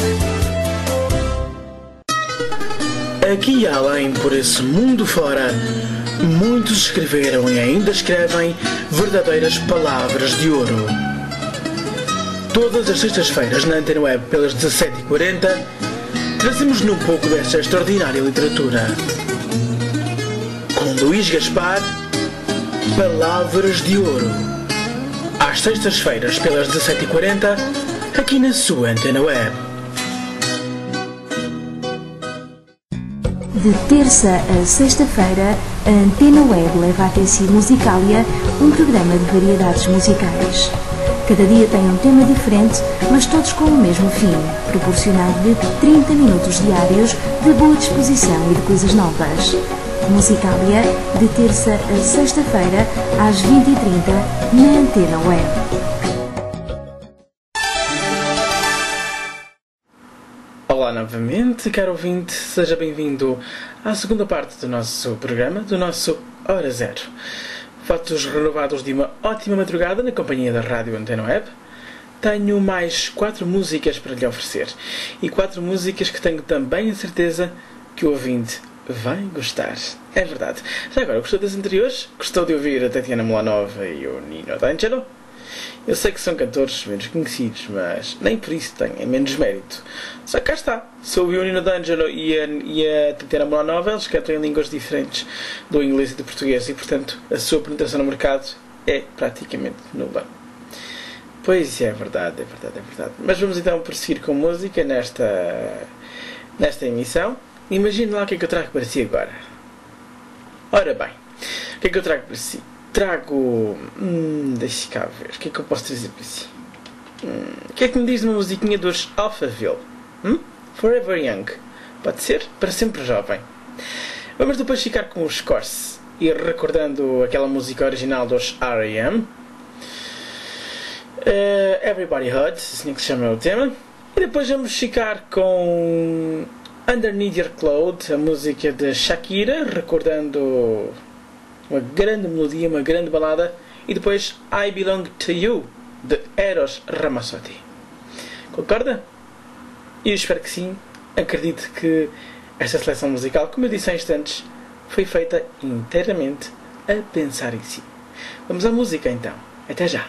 Aqui e além, por esse mundo fora, muitos escreveram e ainda escrevem verdadeiras palavras de ouro. Todas as sextas-feiras na Antena Web pelas dezassete e quarenta, trazemos-lhe um pouco desta extraordinária literatura. Com Luís Gaspar, Palavras de Ouro. Às sextas-feiras pelas dezassete e quarenta, aqui na sua Antena Web. De terça a sexta-feira, a Antena Web leva até si Musicalia, um programa de variedades musicais. Cada dia tem um tema diferente, mas todos com o mesmo fim, proporcionar-lhe trinta minutos diários de boa disposição e de coisas novas. Musicalia, de terça a sexta-feira, às vinte e trinta, na Antena Web. Olá novamente, caro ouvinte, seja bem-vindo à segunda parte do nosso programa, do nosso Hora Zero. Fatos renovados de uma ótima madrugada na companhia da Rádio Antena Web. Tenho mais quatro músicas para lhe oferecer. E quatro músicas que tenho também a certeza que o ouvinte vai gostar. É verdade. Já agora, gostou das anteriores? Gostou de ouvir a Tatiana Milanova e o Nino D'Angelo? Eu sei que são cantores menos conhecidos, mas nem por isso têm menos mérito. Só que cá está. Se ouviu o Nino D'Angelo e a, e a Tatiana Milanova, eles cantam em línguas diferentes do inglês e do português e, portanto, a sua penetração no mercado é praticamente nula. Pois é, verdade, é verdade, é verdade. Mas vamos então prosseguir com música nesta, nesta emissão. Imagine lá o que é que eu trago para si agora. Ora bem, o que é que eu trago para si? Trago... Hum, deixa cá ver. O que é que eu posso trazer para si? Hum, o que é que me diz uma musiquinha dos Alphaville? Hum? Forever Young. Pode ser? Para sempre jovem. Vamos depois ficar com os Corrs. E recordando aquela música original dos R E M. Uh, Everybody Hurts, assim que se chama o tema. E depois vamos ficar com Underneath Your Cloud, a música de Shakira, recordando uma grande melodia, uma grande balada. E depois I Belong to You, de Eros Ramazzotti. Concorda? E eu espero que sim. Acredito que esta seleção musical, como eu disse há instantes, foi feita inteiramente a pensar em si. Vamos à música então. Até já!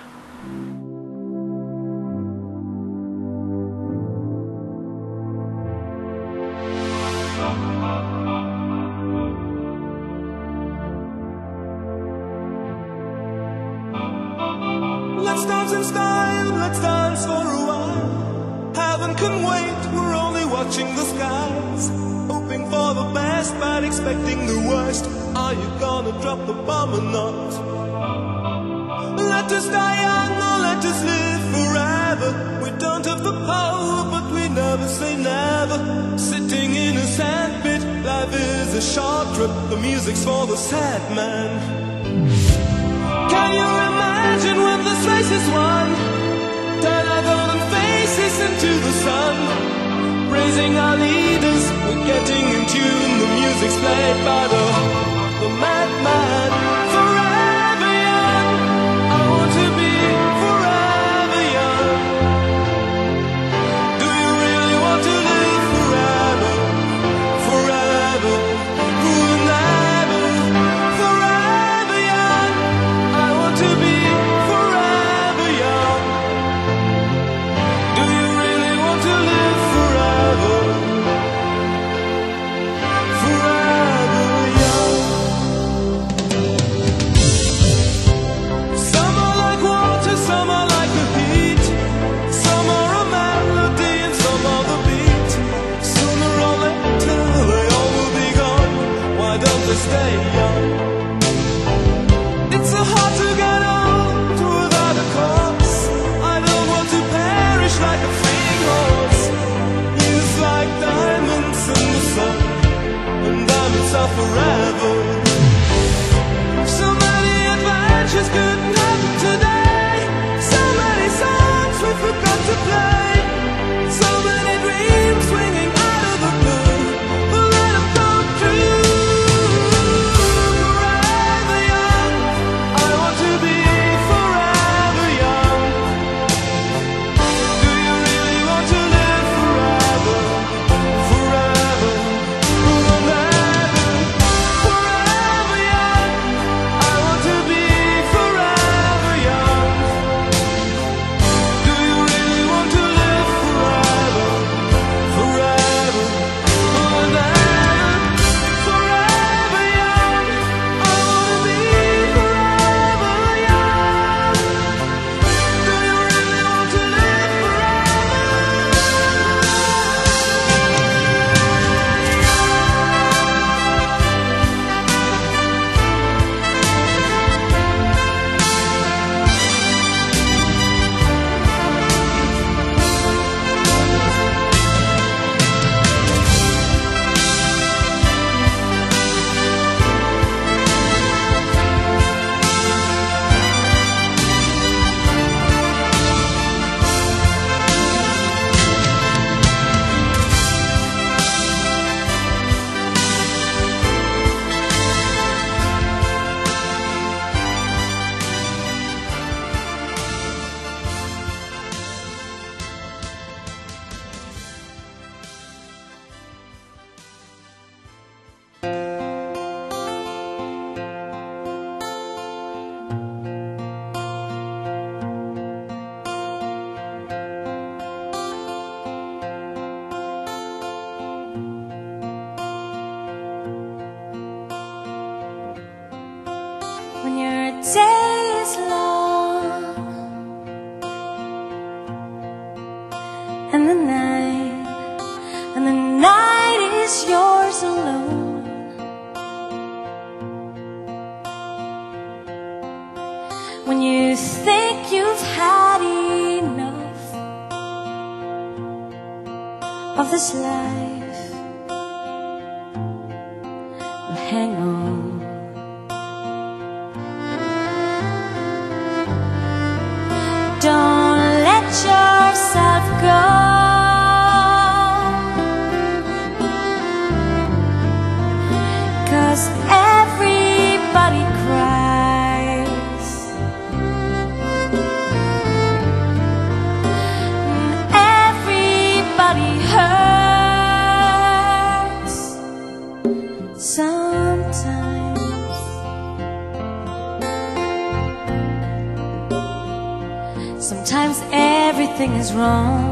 Let's dance in style, let's dance for a while. Heaven can wait, we're only watching the skies. Hoping for the best, but expecting the worst. Are you gonna drop the bomb or not? Let us die young or let us live forever. We don't have the power, but we never say never. Sitting in a sandpit, life is a short trip. The music's for the sad man. Can you imagine when this race is won? Turn our golden faces into the sun. Praising our leaders, we're getting in tune. The music's played by the, the madman. Forever young, I want to be forever young. Do you really want to live forever? Forever, never. Forever young, I want to be forever young. Do you really want to live forever? Forever young. of this life. Hang on. Don't let yourself go. Cause everybody cries. Everybody hurts. Sometimes. Sometimes everything is wrong.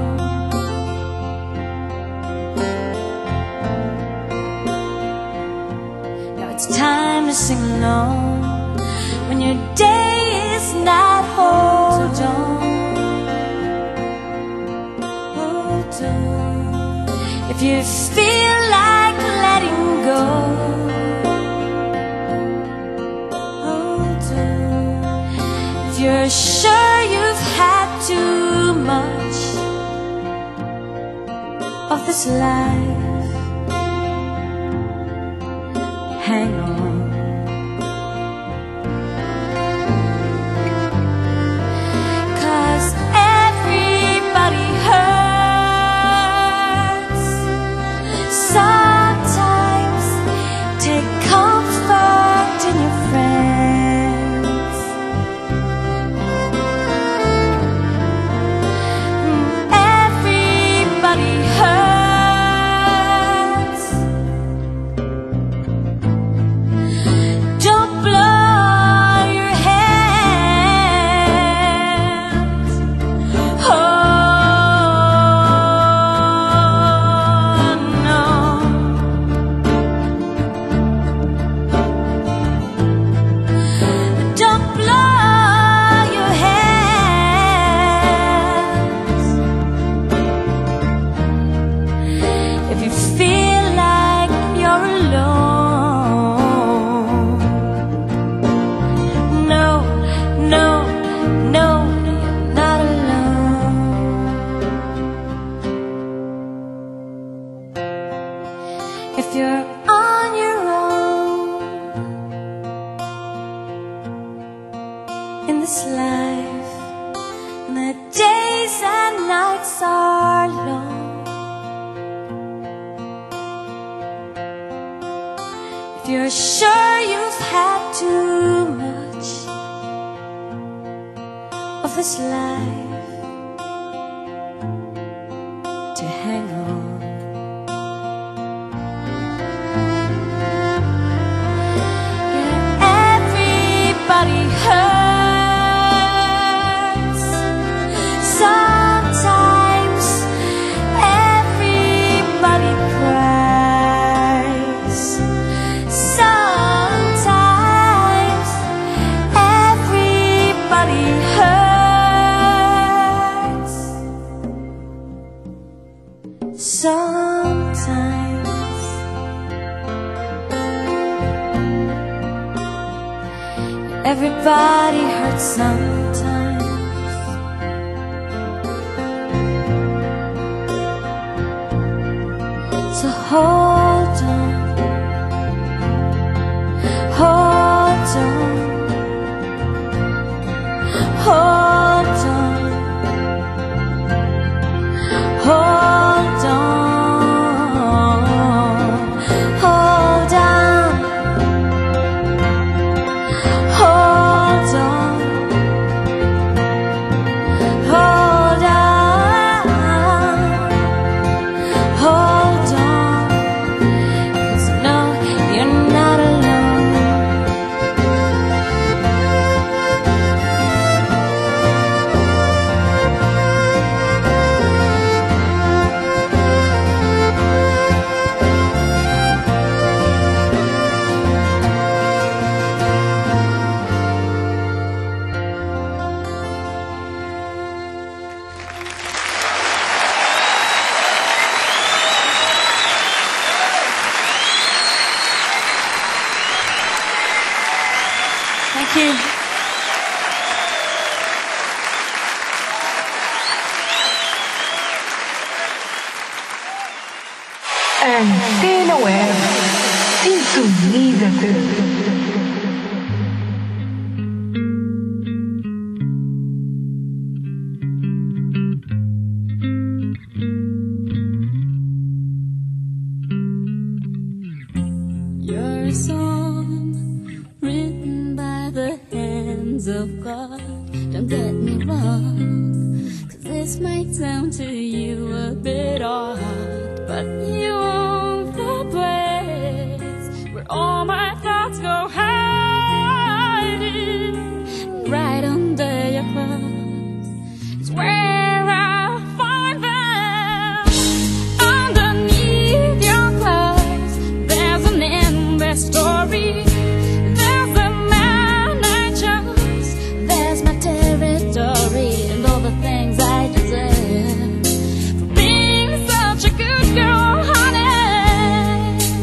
Now it's time to sing along. When your day is not, hold on. Hold on. If you feel like letting go, hold on. If you're sure you've had too much of this life, hang on. Cause everybody hurts. Sometimes take comfort in your friends. Everybody hurts. Don't blow your hands. Oh no. Don't blow your hands. If you feel like you're alone, no, no, no, you're not alone. If you're on your own in this life, and the days and nights are long, if you're sure you've had too much of this life, to hang on. Yeah, everybody hurts. Sometimes everybody cries. Sometimes everybody hurts. Sometimes everybody hurts. Sometimes so hold on, hold on, hold on, hold on, hold on, hold on, hold on, hold on. Antena Web. Sintoniza-te. You're a song written by the hands of God. Don't get me wrong, 'cause this might sound to you a bit odd, but you own the place where all my thoughts go hiding. Right under your clothes is where I find them. Underneath your clothes there's an endless story. There's a man I chose, there's my territory, and all the things I deserve for being such a good girl, honey.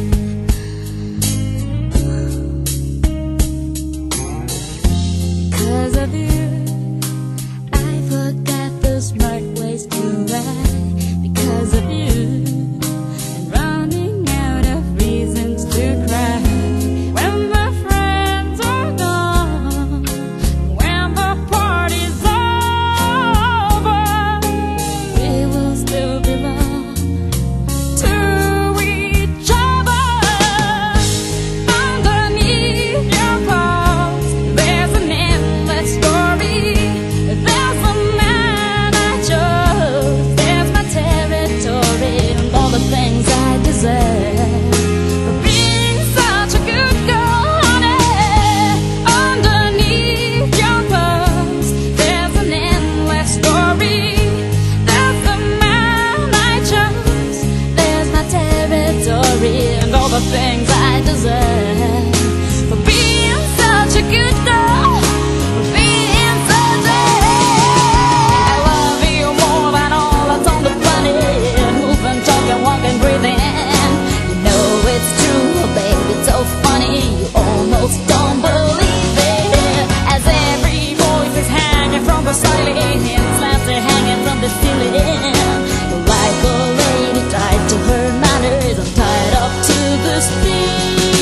'Cause of you, I forgot the smart ways to ride. Because of you, and running out of reasons to cry. When the friends are gone, when the party's over, we will still belong to each other. Underneath your clothes there's an endless story. There's a man I chose, there's my territory, and all the things I deserve for being such a good girl, honey. Underneath your clothes there's an endless story. There's the man I chose, there's my territory, and all the things I deserve for being such a good girl, for being such a... I love you more than all that's on the planet. Moving, talking, walking, breathing. You know it's true, baby, it's so funny. You almost don't believe it. As every voice is hanging from the ceiling, slants are hanging from the ceiling. Like a lady tied to her manners, I'm tied up to the steel.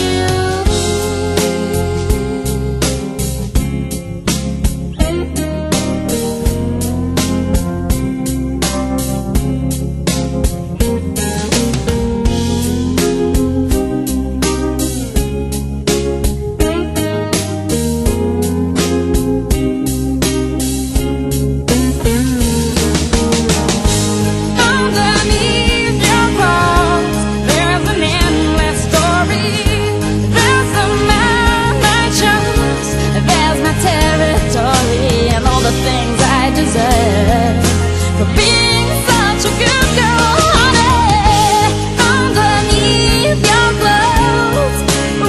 Underneath your clothes there's an endless story. There's the man I chose, there's my territory, and all the things I deserve for being such a good girl, honey. Underneath your clothes,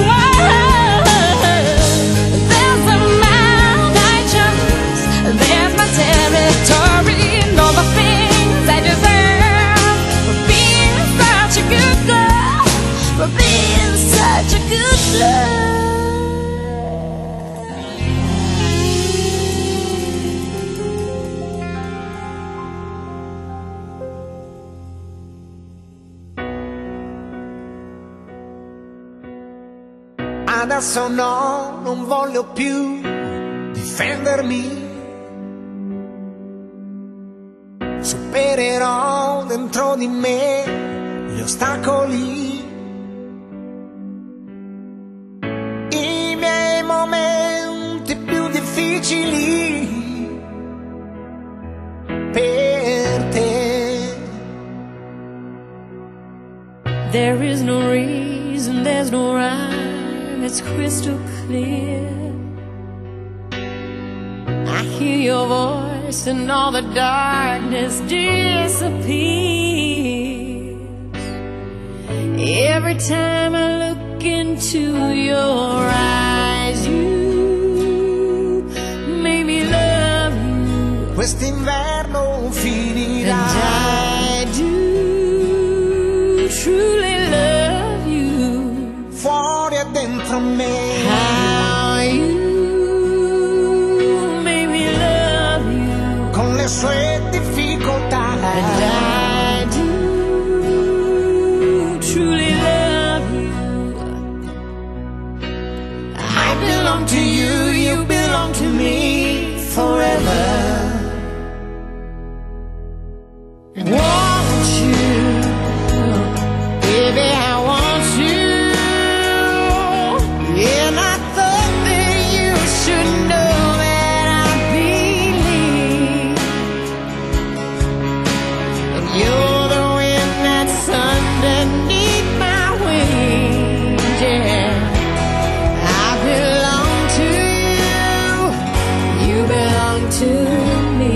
there's the man I chose, there's my territory, and all the things I deserve for being such a good girl, for being such a good girl. Adesso no, non voglio più difendermi. Supererò dentro di me gli ostacoli, i miei momenti più difficili per te. There is no reason, there's no rhyme, it's crystal clear. I hear your voice and all the darkness disappears. Every time I look into your eyes, you make me love you. Quest'inverno finirà. And I do truly love you. Fuori e dentro me. How you make me love you. Con le sue difficoltà. And I do truly you. Baby, I want you. And I thought that you should know that I believe that you're the wind that's underneath my wings. Yeah, I belong to you, you belong to me.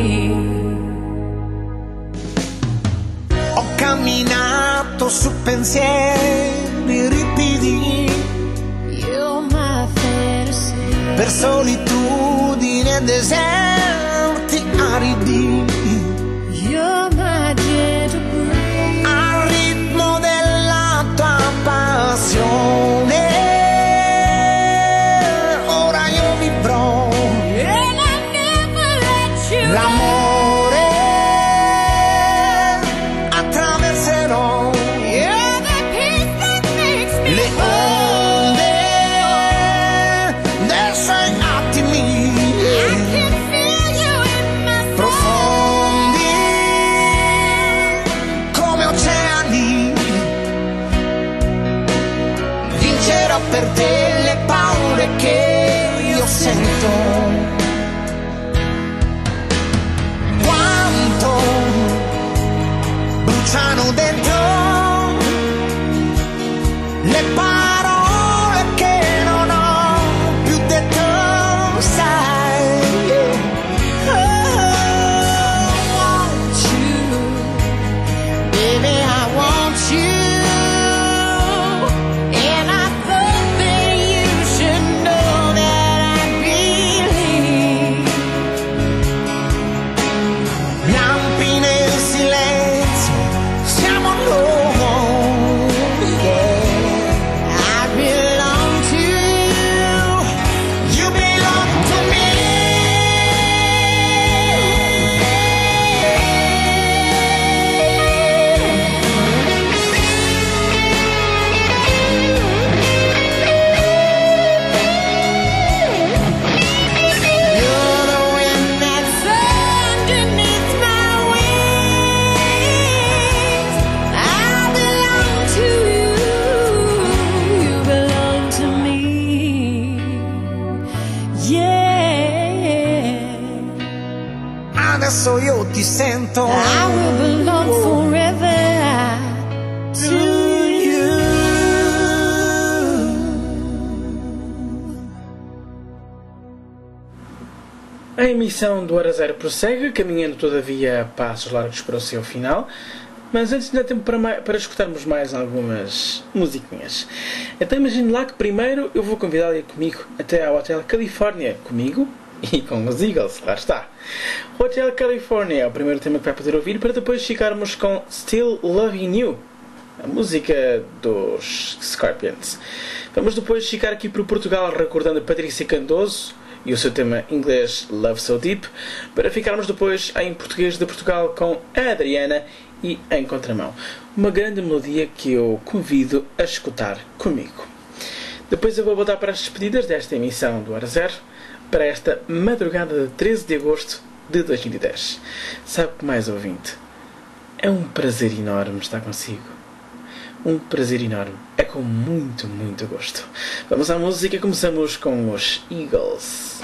Ho camminato su pensieri ripidi, You're my fantasy. per solitudini e deserti aridi, You're my gentle breeze. al ritmo della tua passione. Ora io vivrò And I never let you l'amore, attraverserò You're the peace that makes me le onde dei suoi attimi can feel you in my soul. profondi come oceani. Vincerò per te le paure che io sento. Quanto bruciano dentro le parole che non ho più detto, sai. Oh, Want you, baby, I want you. And I thought that you should know that I believe. lampi nel silenzio, siamo noi, yeah. I belong to you. You belong to me. You're the wind that's underneath my wings. I belong to you. You belong to me. Yeah. Adesso io ti sento. I will belong forever to you. A emissão do Hora Zero prossegue, caminhando todavia a passos largos para o seu final, mas antes ainda há tempo para, mai- para escutarmos mais algumas musiquinhas. Então imagine lá que primeiro eu vou convidá-la a ir comigo até ao Hotel California, comigo e com os Eagles, lá está. O Hotel California é o primeiro tema que vai poder ouvir, para depois ficarmos com Still Loving You, a música dos Scorpions. Vamos depois ficar aqui para Portugal recordando Patrícia Candoso e o seu tema inglês Love So Deep, para ficarmos depois em português de Portugal com a Adriana e Em Contramão, uma grande melodia que eu convido a escutar comigo. Depois eu vou voltar para as despedidas desta emissão do Hora Zero, para esta madrugada de treze de agosto de dois mil e dez. Sabe que mais, ouvinte? É um prazer enorme estar consigo. Um prazer enorme. É com muito, muito gosto. Vamos à música. Começamos com os Eagles.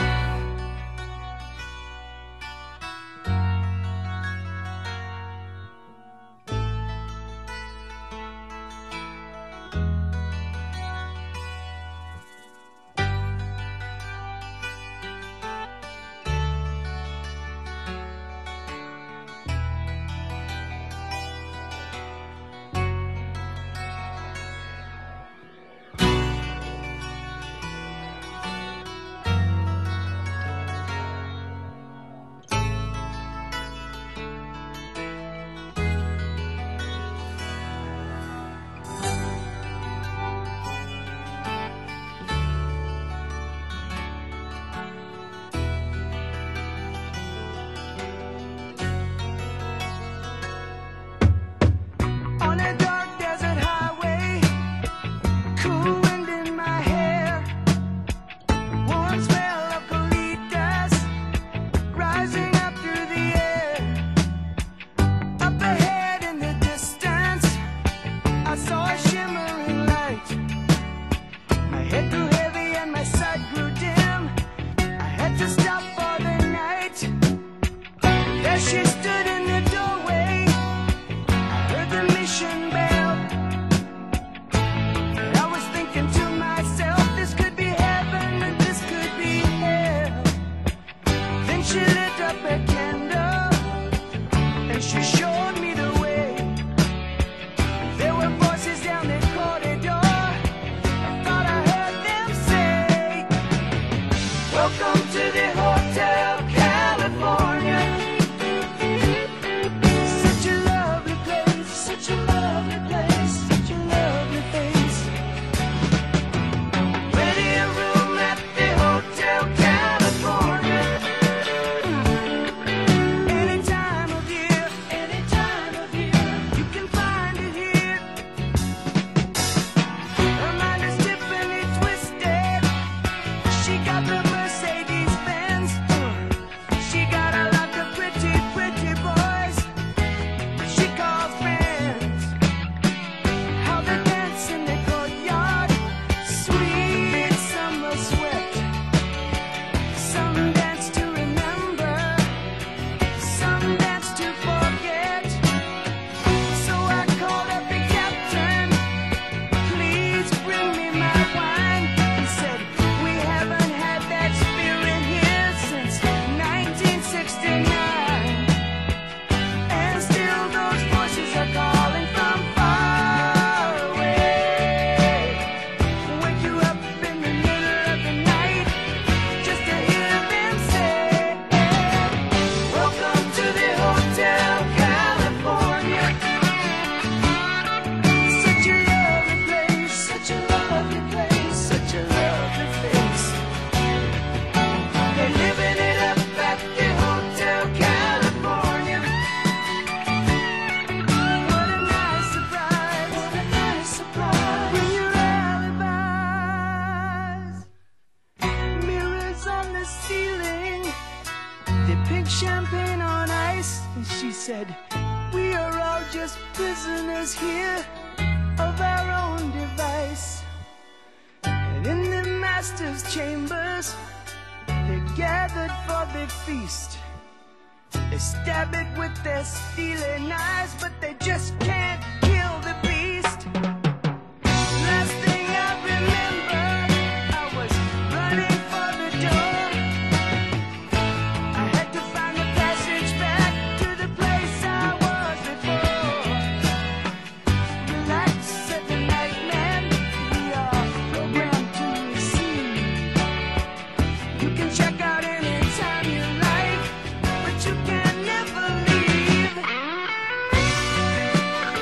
just prisoners here of our own device. And in the master's chambers, they gathered for their feast. They stab it with their steely knives, but they just can't kill the beast. Last thing I remember, I was running for the door. I had to find a passage back to the place I was before. Relax, said the nightman, we are programmed to receive. You can check out anytime you like, but you can never leave.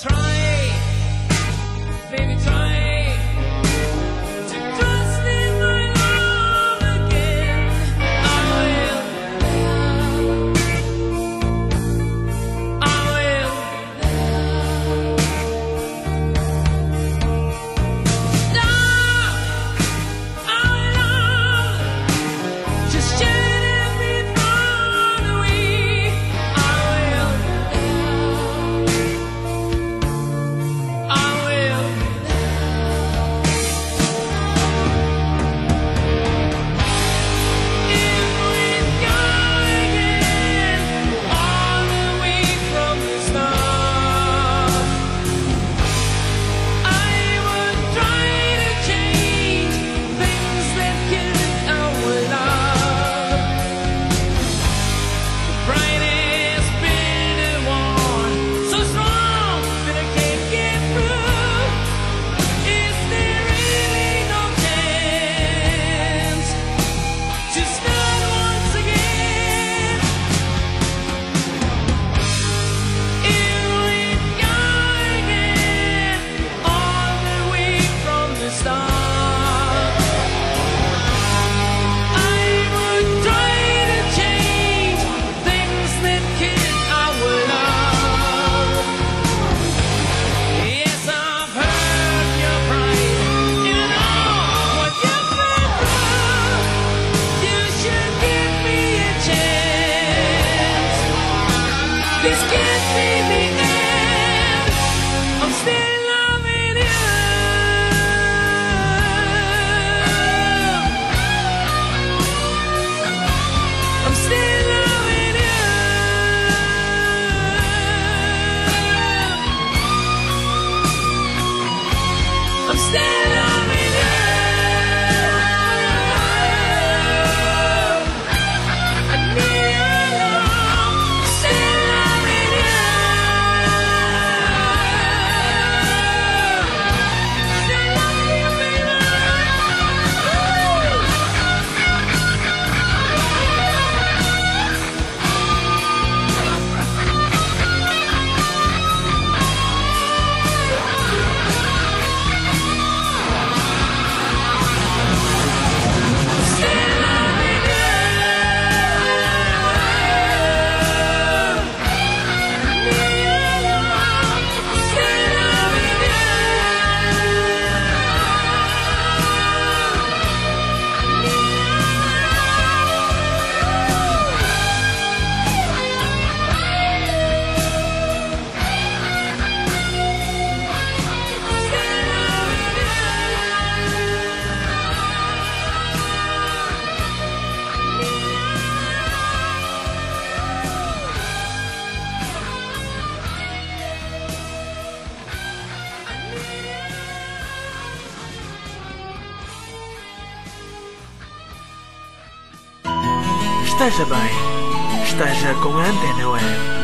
Esteja bem, esteja com a Antena Web.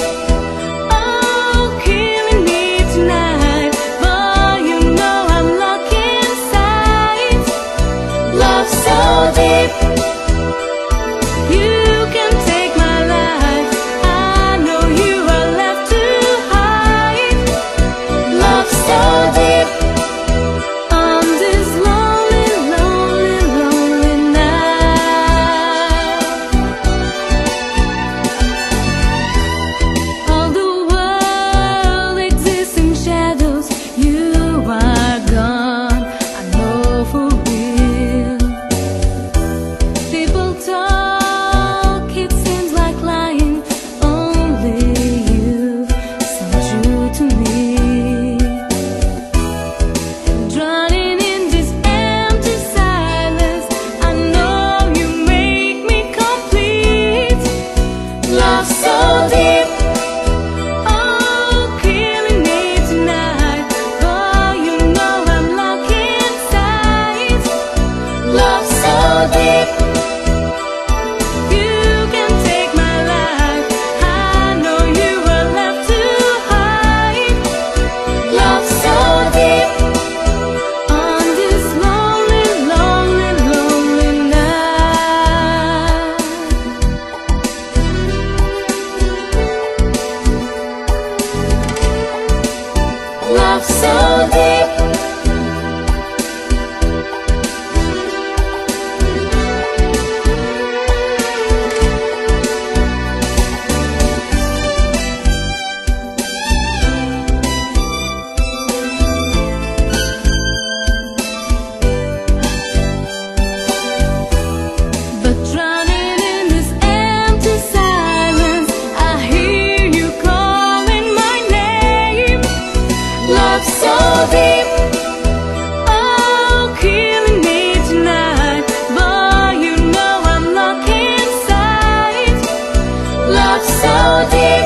Oh, killing me tonight, for you know I'm lost. Love so deep. But drowning in this empty silence, I hear you calling my name. Love so deep. Oh, killing me tonight. Boy, you know I'm locked inside. Love so deep.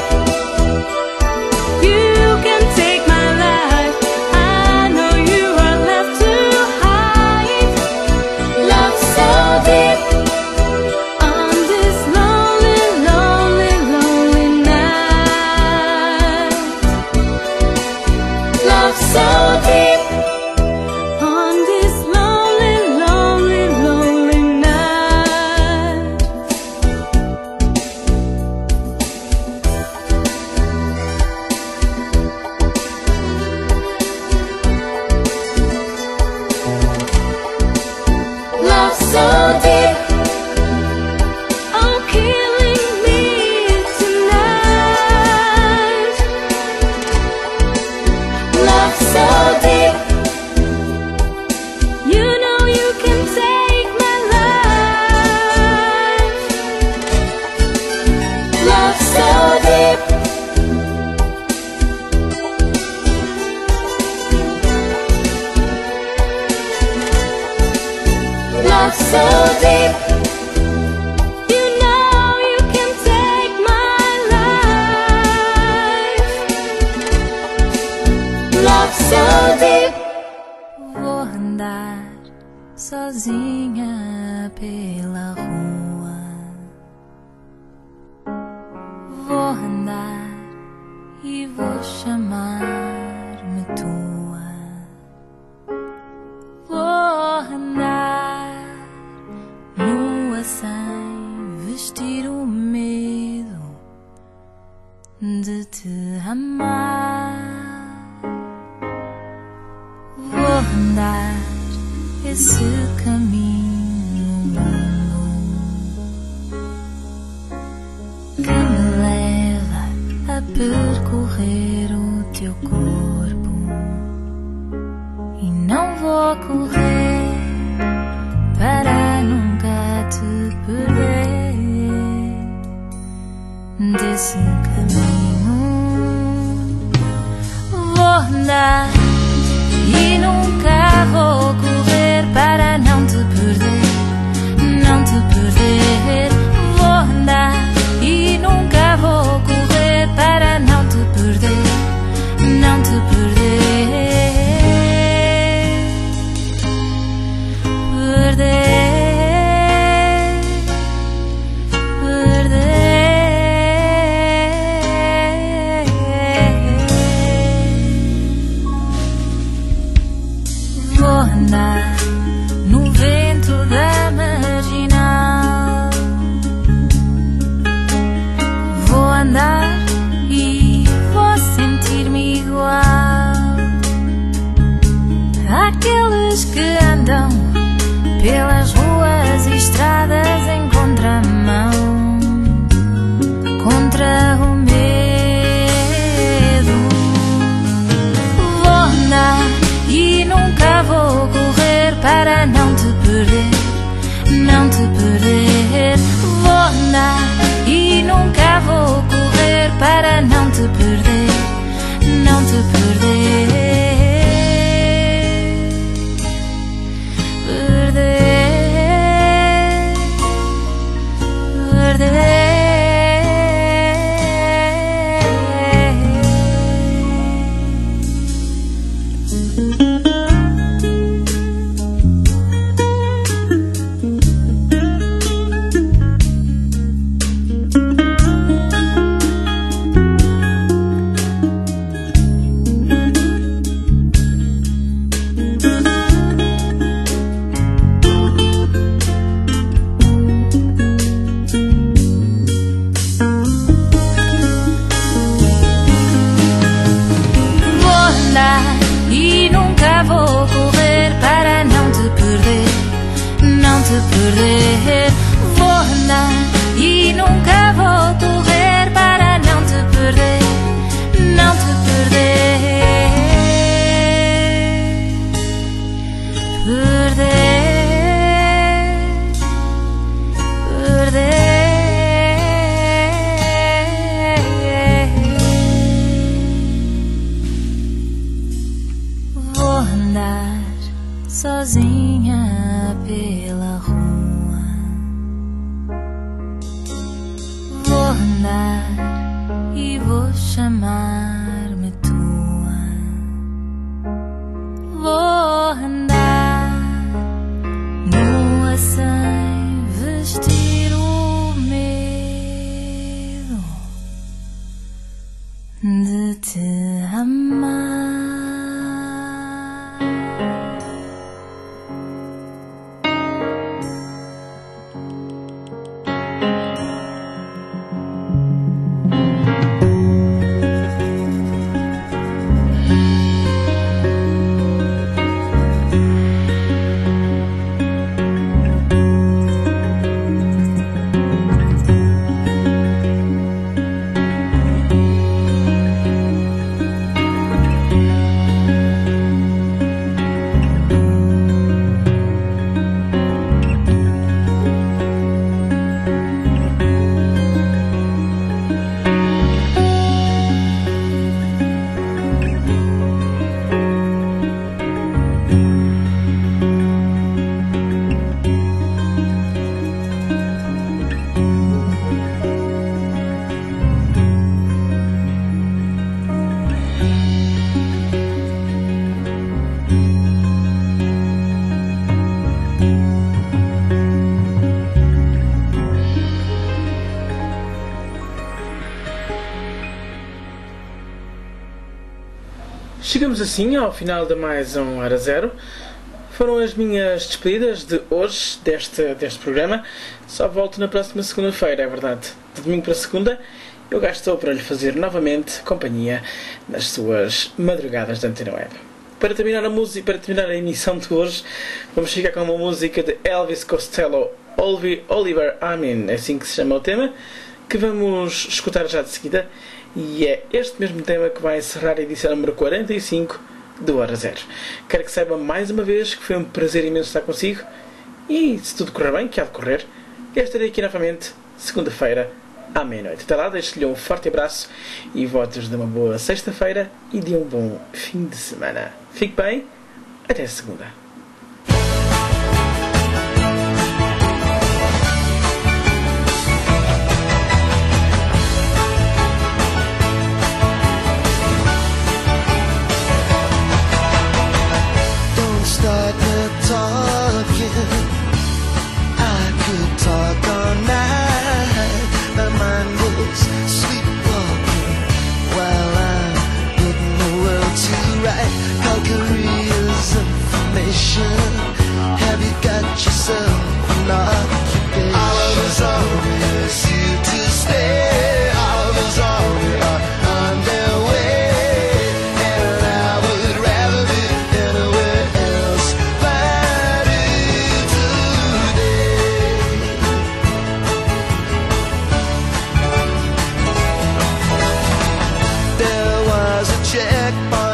You can take my life. I know you are left to hide. Love so deep. On this lonely, lonely, lonely night. Love so deep. On this lonely, lonely, lonely night. Love so deep. Oh, killing me tonight. Love so deep. You know you can take my life. Love so deep. Love so deep. You know you can take my life. Love so deep. Vou andar sozinha pela rua. Vou andar e vou chamar-me tua. Vou andar nua sem vestir o medo de te amar. Vou andar esse caminho longo que me leva a percorrer o teu corpo, e não vou correr para nunca te perder desse caminho. Vou andar e nunca vou correr para não te perder, não te perder. Vou andar e nunca vou correr para não te perder, não te perder. Perder, perder. Vou andar no te perder. Vou andar e nunca vou correr para não te perder, não te perder, perder, perder. Vou andar sozinha pela rua, vou andar e vou chamar-me tua, vou andar nua sem vestir o medo de te amar. Chegamos assim ao final de mais um Hora Zero. Foram as minhas despedidas de hoje, deste, deste programa. Só volto na próxima segunda-feira, é verdade. De domingo para segunda, eu cá estou para lhe fazer novamente companhia nas suas madrugadas da Antena Web. Para terminar a música, para terminar a emissão de hoje, vamos ficar com uma música de Elvis Costello, Oliver Amen, é assim que se chama o tema, que vamos escutar já de seguida. E é este mesmo tema que vai encerrar a edição número quarenta e cinco do Hora Zero. Quero que saiba mais uma vez que foi um prazer imenso estar consigo. E se tudo correr bem, que há de correr, eu estarei aqui novamente segunda-feira à meia-noite. Até lá, deixo-lhe um forte abraço e votos de uma boa sexta-feira e de um bom fim de semana. Fique bem, até segunda. Start the talking. I could talk all night. My mind was sleepwalking while I'm putting the world to right. Calgary's information. Have you got yourself an occupation? All of us always here to stay. All of us always are on their way. And I would rather be anywhere else but here today. There was a checkpoint